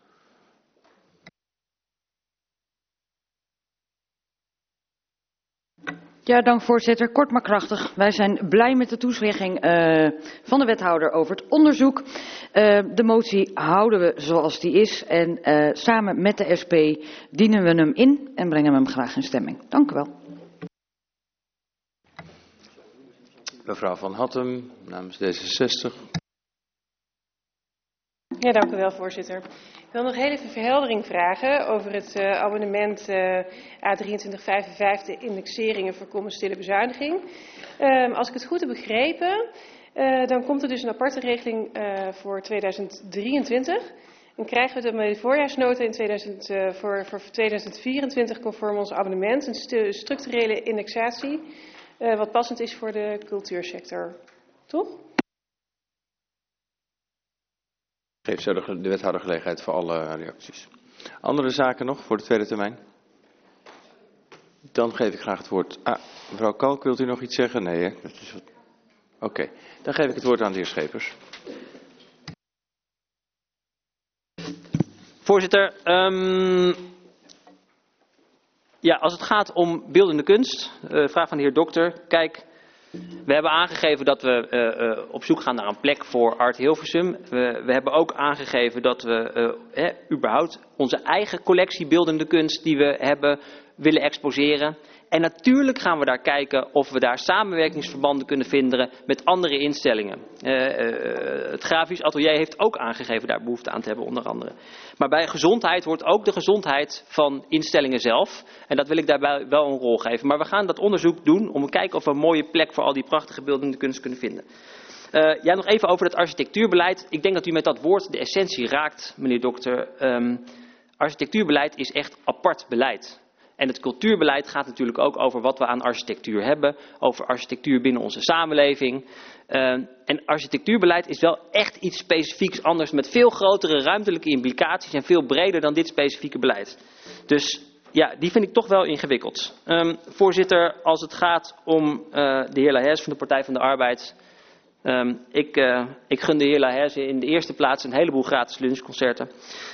Ja, dank voorzitter. Kort maar krachtig. Wij zijn blij met de toezegging uh, van de wethouder over het onderzoek. Uh, de motie houden we zoals die is en uh, samen met de S P dienen we hem in en brengen we hem graag in stemming. Dank u wel. Mevrouw Van Hattem namens D zesenzestig. Ja, dank u wel, voorzitter. Ik wil nog heel even verheldering vragen over het uh, abonnement uh, A drieëntwintig vijfenvijftig, de indexeringen voor commerciële bezuiniging. Uh, als ik het goed heb begrepen, uh, dan komt er dus een aparte regeling uh, voor tweeduizend drieëntwintig. En krijgen we dan met de voorjaarsnota in tweeduizend, uh, voor, voor tweeduizend vierentwintig conform ons abonnement een stu structurele indexatie, uh, wat passend is voor de cultuursector. Toch? Geef zo de, de wethouder gelegenheid voor alle reacties. Andere zaken nog voor de tweede termijn? Dan geef ik graag het woord. Ah, mevrouw Kalk, wilt u nog iets zeggen? Nee, hè? Oké, okay. Dan geef ik het woord aan de heer Schepers. Voorzitter, um, ja, als het gaat om beeldende kunst, uh, vraag van de heer Dokter. Kijk, we hebben aangegeven dat we uh, uh, op zoek gaan naar een plek voor Art Hilversum. We, we hebben ook aangegeven dat we uh, eh, überhaupt onze eigen collectie beeldende kunst die we hebben willen exposeren. En natuurlijk gaan we daar kijken of we daar samenwerkingsverbanden kunnen vinden met andere instellingen. Uh, uh, het Grafisch Atelier heeft ook aangegeven daar behoefte aan te hebben, onder andere. Maar bij gezondheid hoort ook de gezondheid van instellingen zelf. En dat wil ik daarbij wel een rol geven. Maar we gaan dat onderzoek doen om te kijken of we een mooie plek voor al die prachtige beeldende kunst kunnen vinden. Uh, ja, nog even over het architectuurbeleid. Ik denk dat u met dat woord de essentie raakt, meneer Dokter. Um, architectuurbeleid is echt apart beleid. En het cultuurbeleid gaat natuurlijk ook over wat we aan architectuur hebben. Over architectuur binnen onze samenleving. Uh, en architectuurbeleid is wel echt iets specifieks anders met veel grotere ruimtelijke implicaties en veel breder dan dit specifieke beleid. Dus ja, die vind ik toch wel ingewikkeld. Um, voorzitter, als het gaat om uh, de heer Laherse van de Partij van de Arbeid. Um, ik, uh, ik gun de heer Laherse in de eerste plaats een heleboel gratis lunchconcerten.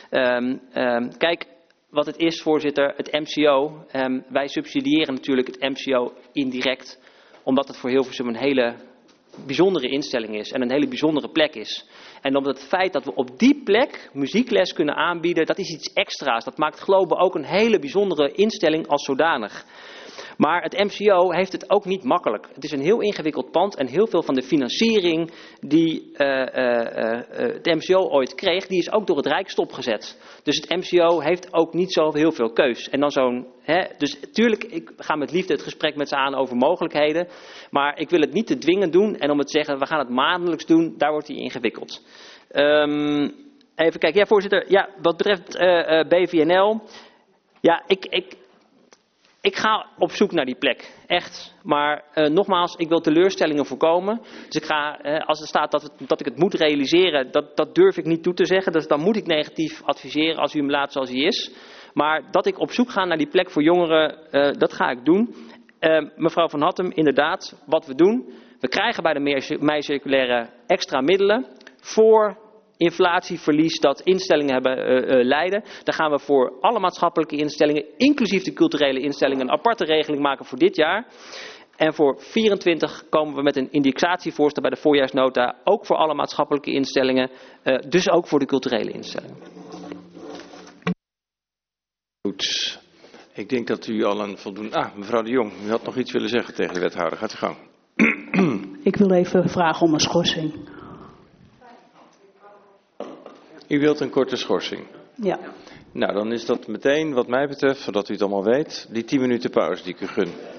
Um, um, kijk... Wat het is, voorzitter, het M C O. Um, wij subsidiëren natuurlijk het M C O indirect. Omdat het voor Hilversum een hele bijzondere instelling is. En een hele bijzondere plek is. En omdat het feit dat we op die plek muziekles kunnen aanbieden, dat is iets extra's. Dat maakt Globe ook een hele bijzondere instelling als zodanig. Maar het M C O heeft het ook niet makkelijk. Het is een heel ingewikkeld pand en heel veel van de financiering die uh, uh, uh, het M C O ooit kreeg, die is ook door het Rijk stopgezet. Dus het M C O heeft ook niet zo heel veel keus. En dan zo'n, hè, dus tuurlijk, ik ga met liefde het gesprek met ze aan over mogelijkheden. Maar ik wil het niet te dwingend doen. En om het te zeggen, we gaan het maandelijks doen, daar wordt hij ingewikkeld. Um, even kijken, ja voorzitter, ja, wat betreft uh, uh, B V N L. Ja, ik... ik Ik ga op zoek naar die plek, echt. Maar uh, nogmaals, ik wil teleurstellingen voorkomen. Dus ik ga, uh, als er staat dat, het, dat ik het moet realiseren, dat, dat durf ik niet toe te zeggen. Dus dan moet ik negatief adviseren als u hem laat zoals hij is. Maar dat ik op zoek ga naar die plek voor jongeren, uh, dat ga ik doen. Uh, mevrouw Van Hattem, inderdaad, wat we doen. We krijgen bij de mei-circulaire extra middelen voor inflatieverlies dat instellingen hebben uh, uh, leiden. Daar gaan we voor alle maatschappelijke instellingen, inclusief de culturele instellingen, een aparte regeling maken voor dit jaar. En voor vierentwintig komen we met een indexatievoorstel bij de voorjaarsnota, ook voor alle maatschappelijke instellingen, uh, dus ook voor de culturele instellingen. Goed. Ik denk dat u al een voldoende... Ah, mevrouw de Jong, u had nog iets willen zeggen tegen de wethouder. Gaat u gang. Ik wil even vragen om een schorsing. U wilt een korte schorsing? Ja. Nou, dan is dat meteen, wat mij betreft, zodat u het allemaal weet, die tien minuten pauze die ik u gun.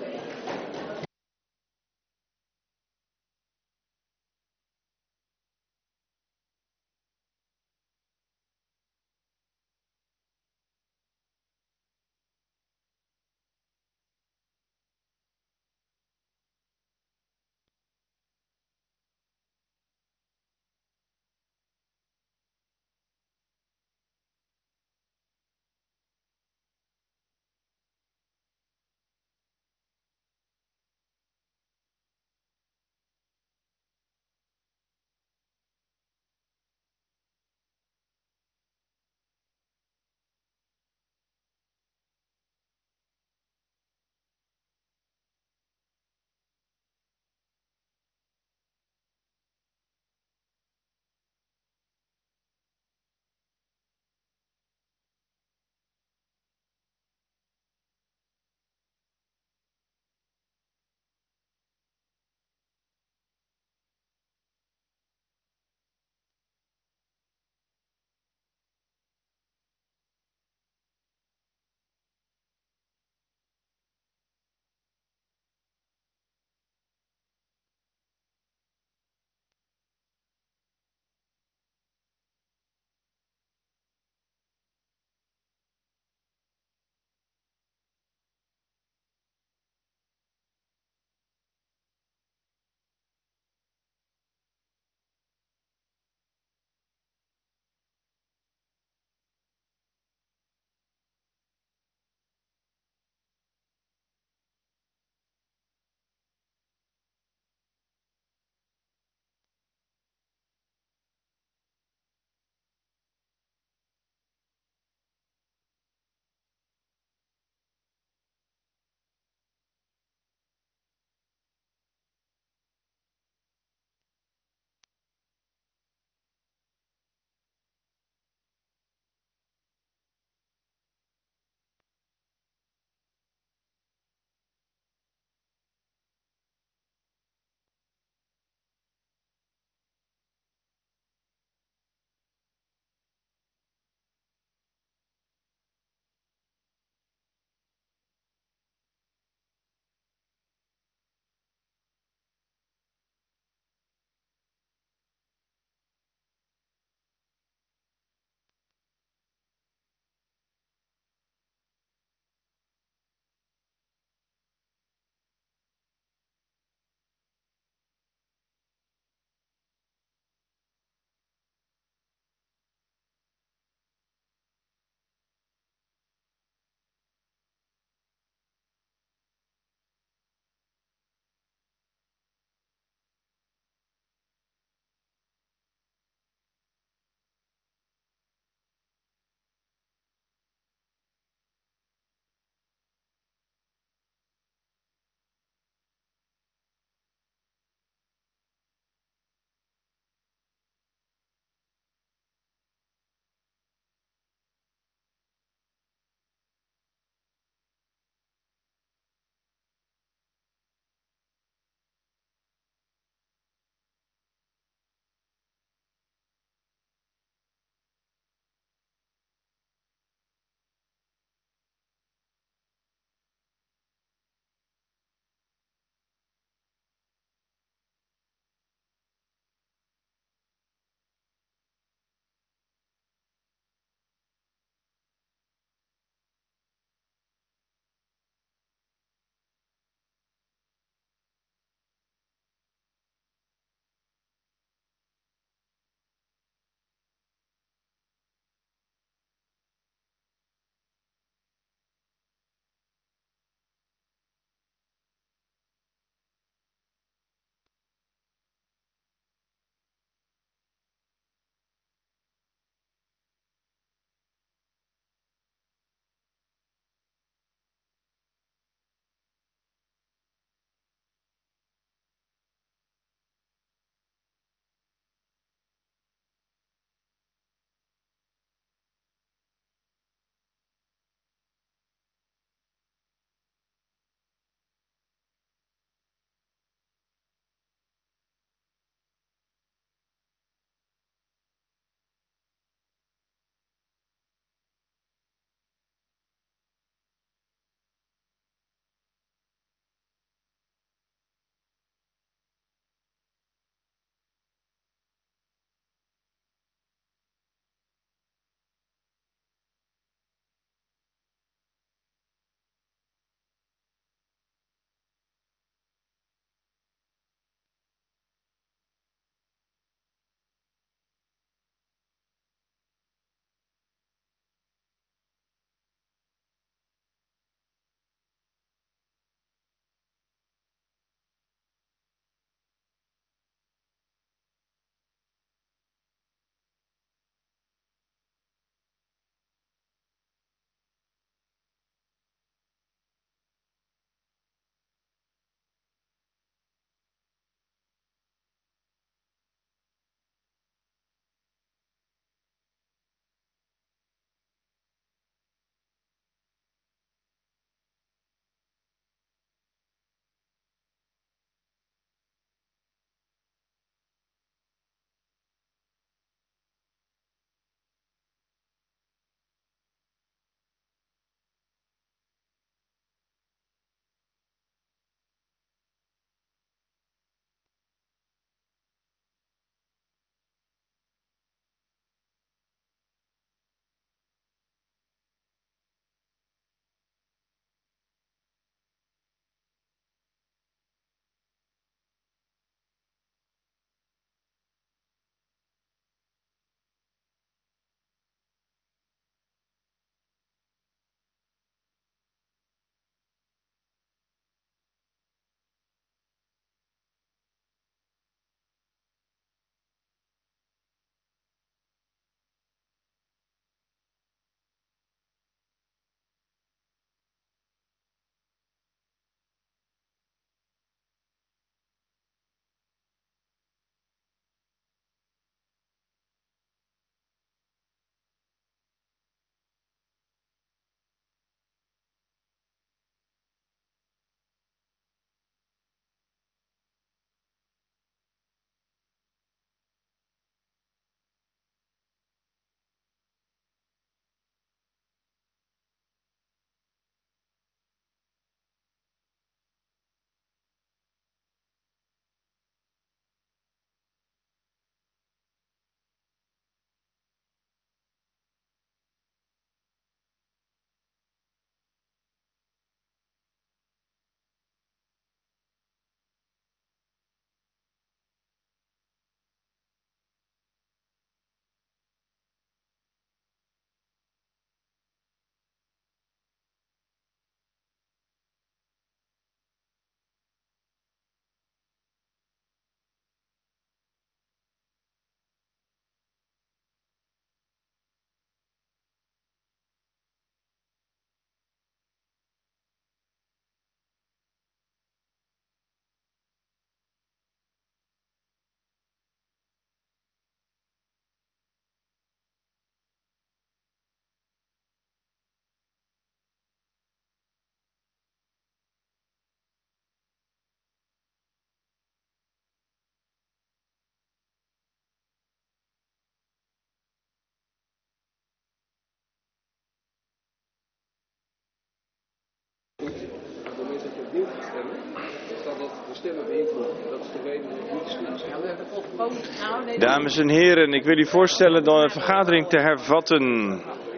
niet stemmen. Stel dat de stemmen beïnvloeden. Dat is de reden dat het niet stemmen. Dames en heren, ik wil u voorstellen de vergadering te hervatten.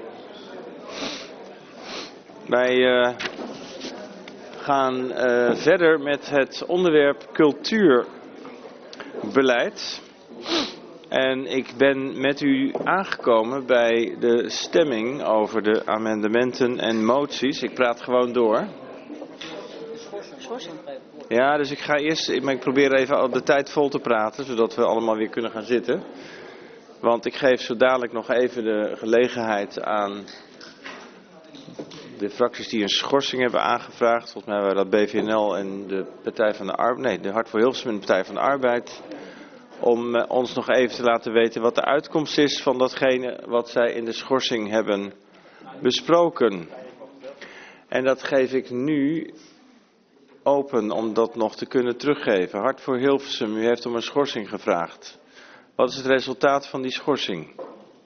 Wij uh, gaan uh, verder met het onderwerp cultuurbeleid. En ik ben met u aangekomen bij de stemming over de amendementen en moties. Ik praat gewoon door. Ja, dus ik ga eerst, ik probeer even al de tijd vol te praten, zodat we allemaal weer kunnen gaan zitten. Want ik geef zo dadelijk nog even de gelegenheid aan de fracties die een schorsing hebben aangevraagd. Volgens mij waren dat B V N L en de Partij van de Arbeid, nee, de Hart voor Hilversum en de Partij van de Arbeid. Om uh, ons nog even te laten weten wat de uitkomst is van datgene wat zij in de schorsing hebben besproken. En dat geef ik nu open om dat nog te kunnen teruggeven. Hart voor Hilversum, u heeft om een schorsing gevraagd. Wat is het resultaat van die schorsing?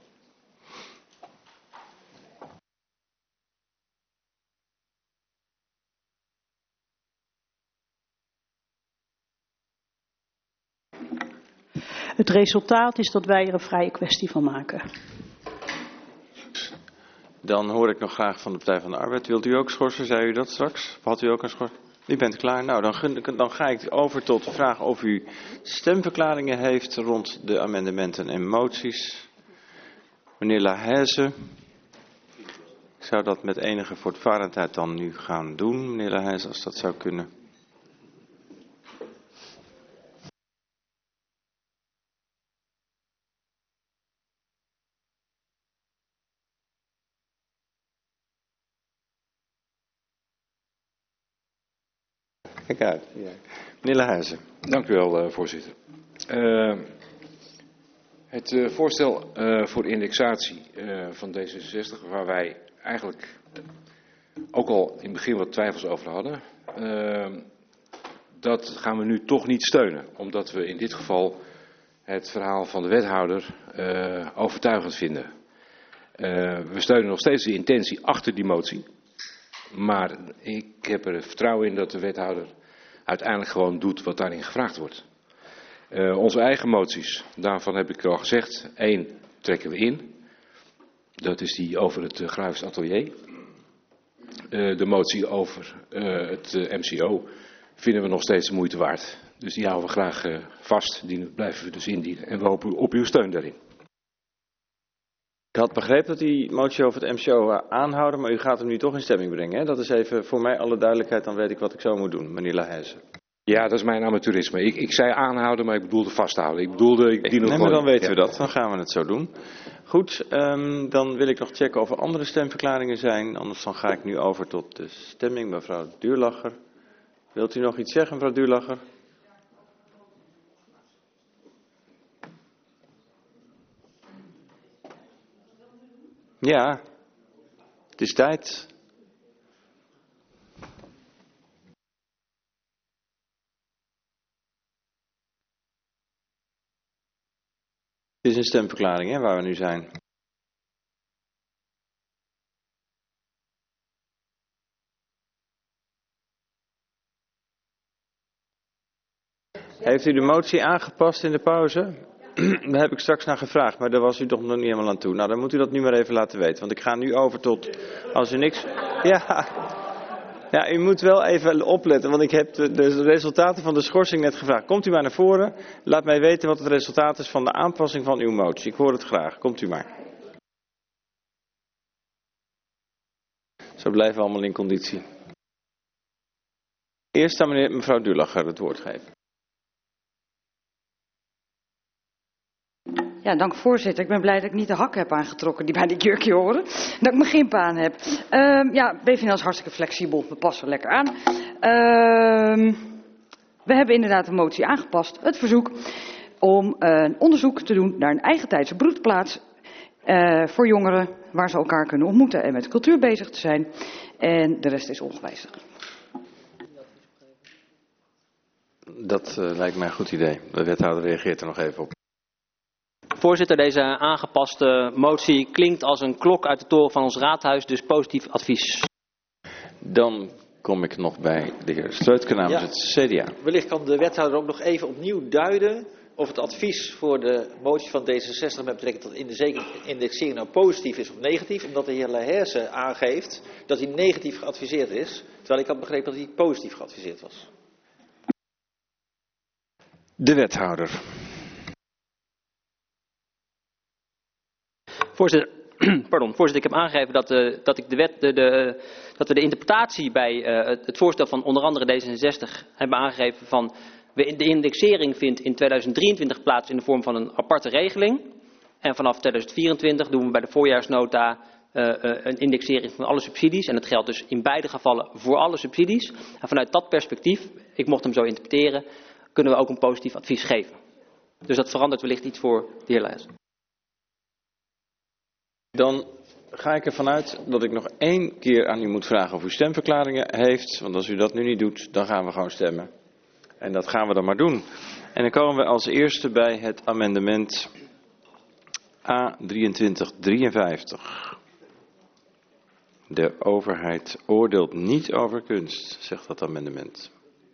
Het resultaat is dat wij er een vrije kwestie van maken. Dan hoor ik nog graag van de Partij van de Arbeid. Wilt u ook schorsen? Zei u dat straks? Of had u ook een schorsing? U bent klaar. Nou, dan, dan ga ik over tot de vraag of u stemverklaringen heeft rond de amendementen en moties. Meneer Lahaise. Ik zou dat met enige voortvarendheid dan nu gaan doen, meneer Lahaise, als dat zou kunnen. Kijk uit. Ja. Meneer Lahaise. Dank u wel, uh, voorzitter. Uh, het uh, voorstel uh, voor indexatie uh, van D zesenzestig, waar wij eigenlijk ook al in het begin wat twijfels over hadden, uh, dat gaan we nu toch niet steunen. Omdat we in dit geval het verhaal van de wethouder uh, overtuigend vinden. Uh, we steunen nog steeds de intentie achter die motie. Maar ik heb er vertrouwen in dat de wethouder uiteindelijk gewoon doet wat daarin gevraagd wordt. Uh, onze eigen moties, daarvan heb ik al gezegd. Eén trekken we in. Dat is die over het uh, grafisch atelier. Uh, de motie over uh, het uh, M C O vinden we nog steeds de moeite waard. Dus die houden we graag uh, vast. Die blijven we dus indienen. En we hopen op uw steun daarin. Ik had begrepen dat die motie over het M C O aanhouden, maar u gaat hem nu toch in stemming brengen. Hè? Dat is even voor mij alle duidelijkheid, dan weet ik wat ik zo moet doen, meneer Lahaise. Ja, dat is mijn amateurisme. Ik, ik zei aanhouden, maar ik bedoelde vasthouden. Ik bedoelde, ik dien nog nee, maar dan weten ja. we dat, dan gaan we het zo doen. Goed, um, dan wil ik nog checken of er andere stemverklaringen zijn. Anders dan ga ik nu over tot de stemming, mevrouw Duurlacher. Wilt u nog iets zeggen, mevrouw Duurlacher? Ja, het is tijd. Het is een stemverklaring, hè, waar we nu zijn. Heeft u de motie aangepast in de pauze? Daar heb ik straks naar gevraagd, maar daar was u toch nog niet helemaal aan toe. Nou, dan moet u dat nu maar even laten weten. Want ik ga nu over tot, als u niks... Ja, ja u moet wel even opletten, want ik heb de, de resultaten van de schorsing net gevraagd. Komt u maar naar voren, laat mij weten wat het resultaat is van de aanpassing van uw motie. Ik hoor het graag, komt u maar. Zo blijven we allemaal in conditie. Eerst aan meneer, mevrouw Duurlacher het woord geven. Ja, dank voorzitter. Ik ben blij dat ik niet de hakken heb aangetrokken die bij dit jurkje horen. Dat ik mijn gimp aan heb. Uh, ja, B V N L is hartstikke flexibel. We passen lekker aan. Uh, we hebben inderdaad een motie aangepast. Het verzoek om uh, een onderzoek te doen naar een eigentijdse broedplaats uh, voor jongeren waar ze elkaar kunnen ontmoeten en met cultuur bezig te zijn. En de rest is ongewijzigd. Dat uh, lijkt mij een goed idee. De wethouder reageert er nog even op. Voorzitter, deze aangepaste motie klinkt als een klok uit de toren van ons raadhuis, dus positief advies. Dan kom ik nog bij de heer Sleutke namens Ja. het C D A. Wellicht kan de wethouder ook nog even opnieuw duiden of het advies voor de motie van D zesenzestig met betrekking tot inde- indexering nou positief is of negatief. Omdat de heer Laherse aangeeft dat hij negatief geadviseerd is. Terwijl ik had begrepen dat hij positief geadviseerd was. De wethouder. Voorzitter, pardon, voorzitter, ik heb aangegeven dat, uh, dat, ik de wet, de, de, dat we de interpretatie bij uh, het, het voorstel van onder andere D zesenzestig hebben aangegeven van we, de indexering vindt in tweeduizend drieëntwintig plaats in de vorm van een aparte regeling. En vanaf tweeduizend vierentwintig doen we bij de voorjaarsnota uh, uh, een indexering van alle subsidies. En dat geldt dus in beide gevallen voor alle subsidies. En vanuit dat perspectief, ik mocht hem zo interpreteren, kunnen we ook een positief advies geven. Dus dat verandert wellicht iets voor de heer Leijers. Dan ga ik ervan uit dat ik nog één keer aan u moet vragen of u stemverklaringen heeft. Want als u dat nu niet doet, dan gaan we gewoon stemmen. En dat gaan we dan maar doen. En dan komen we als eerste bij het amendement A drieëntwintig drieënvijftig. De overheid oordeelt niet over kunst, zegt dat amendement.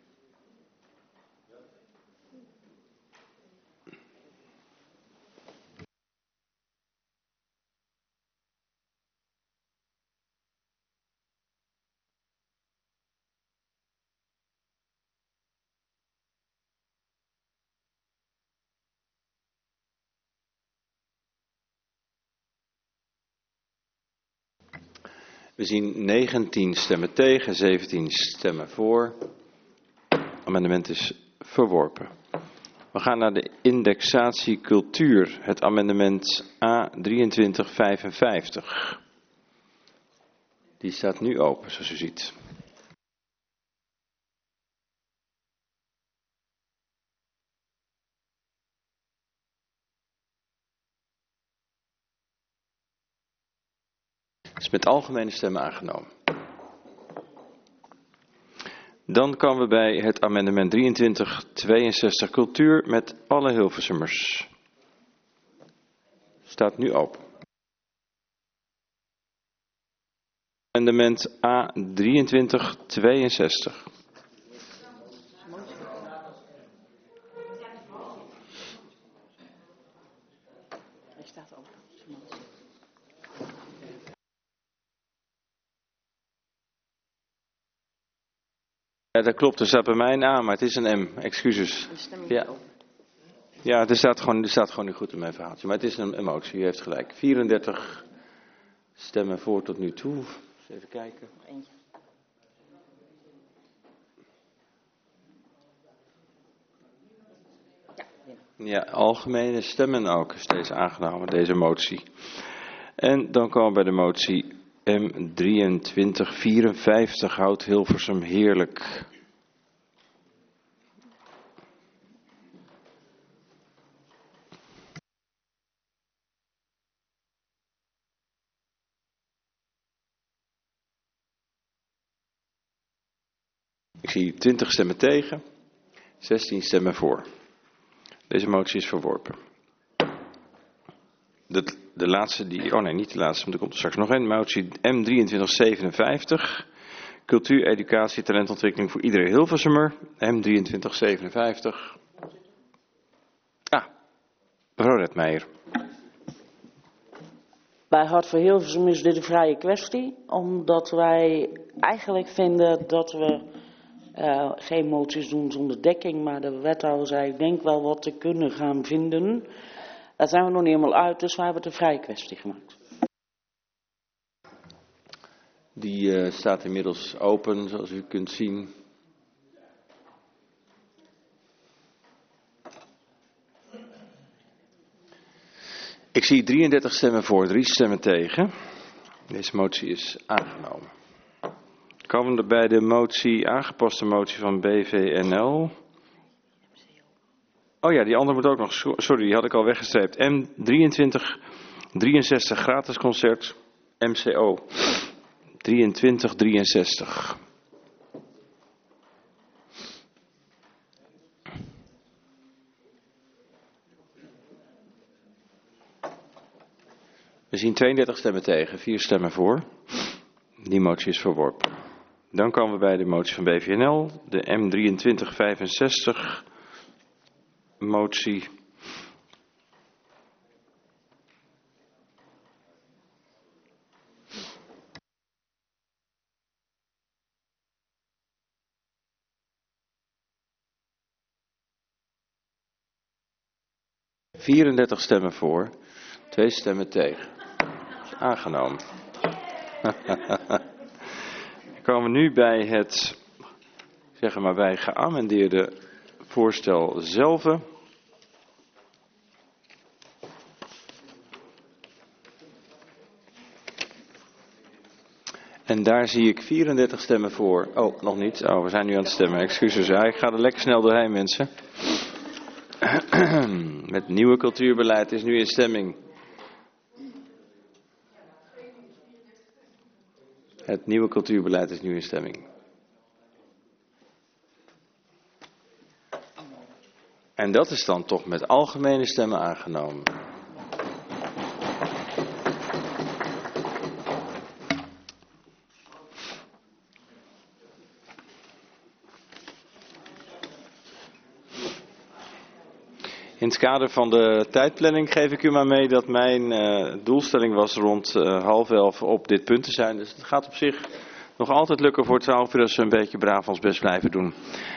We zien negentien stemmen tegen, zeventien stemmen voor. Amendement is verworpen. We gaan naar de indexatie cultuur, het amendement A drieëntwintig vijfenvijftig. Die staat nu open, zoals u ziet. Is met algemene stemmen aangenomen. Dan komen we bij het amendement drieëntwintig tweeënzestig cultuur met alle Hilversummers. Staat nu open. Amendement A drieëntwintig tweeënzestig. Ja, dat klopt, er staat bij mij een A, maar het is een M. Excuses. Ja, ja er, staat gewoon, er staat gewoon niet goed in mijn verhaaltje, maar het is een emotie, u heeft gelijk. vierendertig stemmen voor tot nu toe. Eens even kijken. Ja, algemene stemmen ook steeds aangenomen, deze motie. En dan komen we bij de motie M drieëntwintig vierenvijftig, houdt Hilversum heerlijk. Ik zie twintig stemmen tegen, zestien stemmen voor. Deze motie is verworpen. De, de laatste die, oh nee, niet de laatste, want er komt er straks nog een. Motie M drieëntwintig zevenenvijftig. Cultuur, educatie, talentontwikkeling voor iedere Hilversummer. M drieëntwintig zevenenvijftig. Ah, mevrouw Redmeijer. Bij Hart voor Hilversum is dit een vrije kwestie, omdat wij eigenlijk vinden dat we uh, geen moties doen zonder dekking, maar de wethouder zei, ik denk wel wat te kunnen gaan vinden. Daar zijn we nog niet helemaal uit, dus wij hebben het een vrije kwestie gemaakt. Die uh, staat inmiddels open, zoals u kunt zien. Ik zie drieëndertig stemmen voor, drie stemmen tegen. Deze motie is aangenomen. Komen we bij de motie, aangepaste motie van B V N L. Oh ja, die andere moet ook nog, sorry, die had ik al weggestreept. M drieëntwintig drieënzestig gratis concert, M C O. drieëntwintig drieënzestig. We zien tweeëndertig stemmen tegen, vier stemmen voor. Die motie is verworpen. Dan komen we bij de motie van B V N L, de M drieëntwintig vijfenzestig motie. vierendertig stemmen voor, twee stemmen tegen. Aangenomen. Dan komen we nu bij het, zeg maar bij geamendeerde voorstel zelf. En daar zie ik vierendertig stemmen voor. Oh, nog niet. Oh, we zijn nu aan het stemmen. Excuses. Ja, ik ga er lekker snel doorheen, mensen. Het nieuwe cultuurbeleid is nu in stemming. Het nieuwe cultuurbeleid is nu in stemming. En dat is dan toch met algemene stemmen aangenomen. In het kader van de tijdplanning geef ik u maar mee dat mijn uh, doelstelling was rond uh, half elf op dit punt te zijn. Dus het gaat op zich nog altijd lukken voor twaalf uur als we een beetje braaf ons best blijven doen.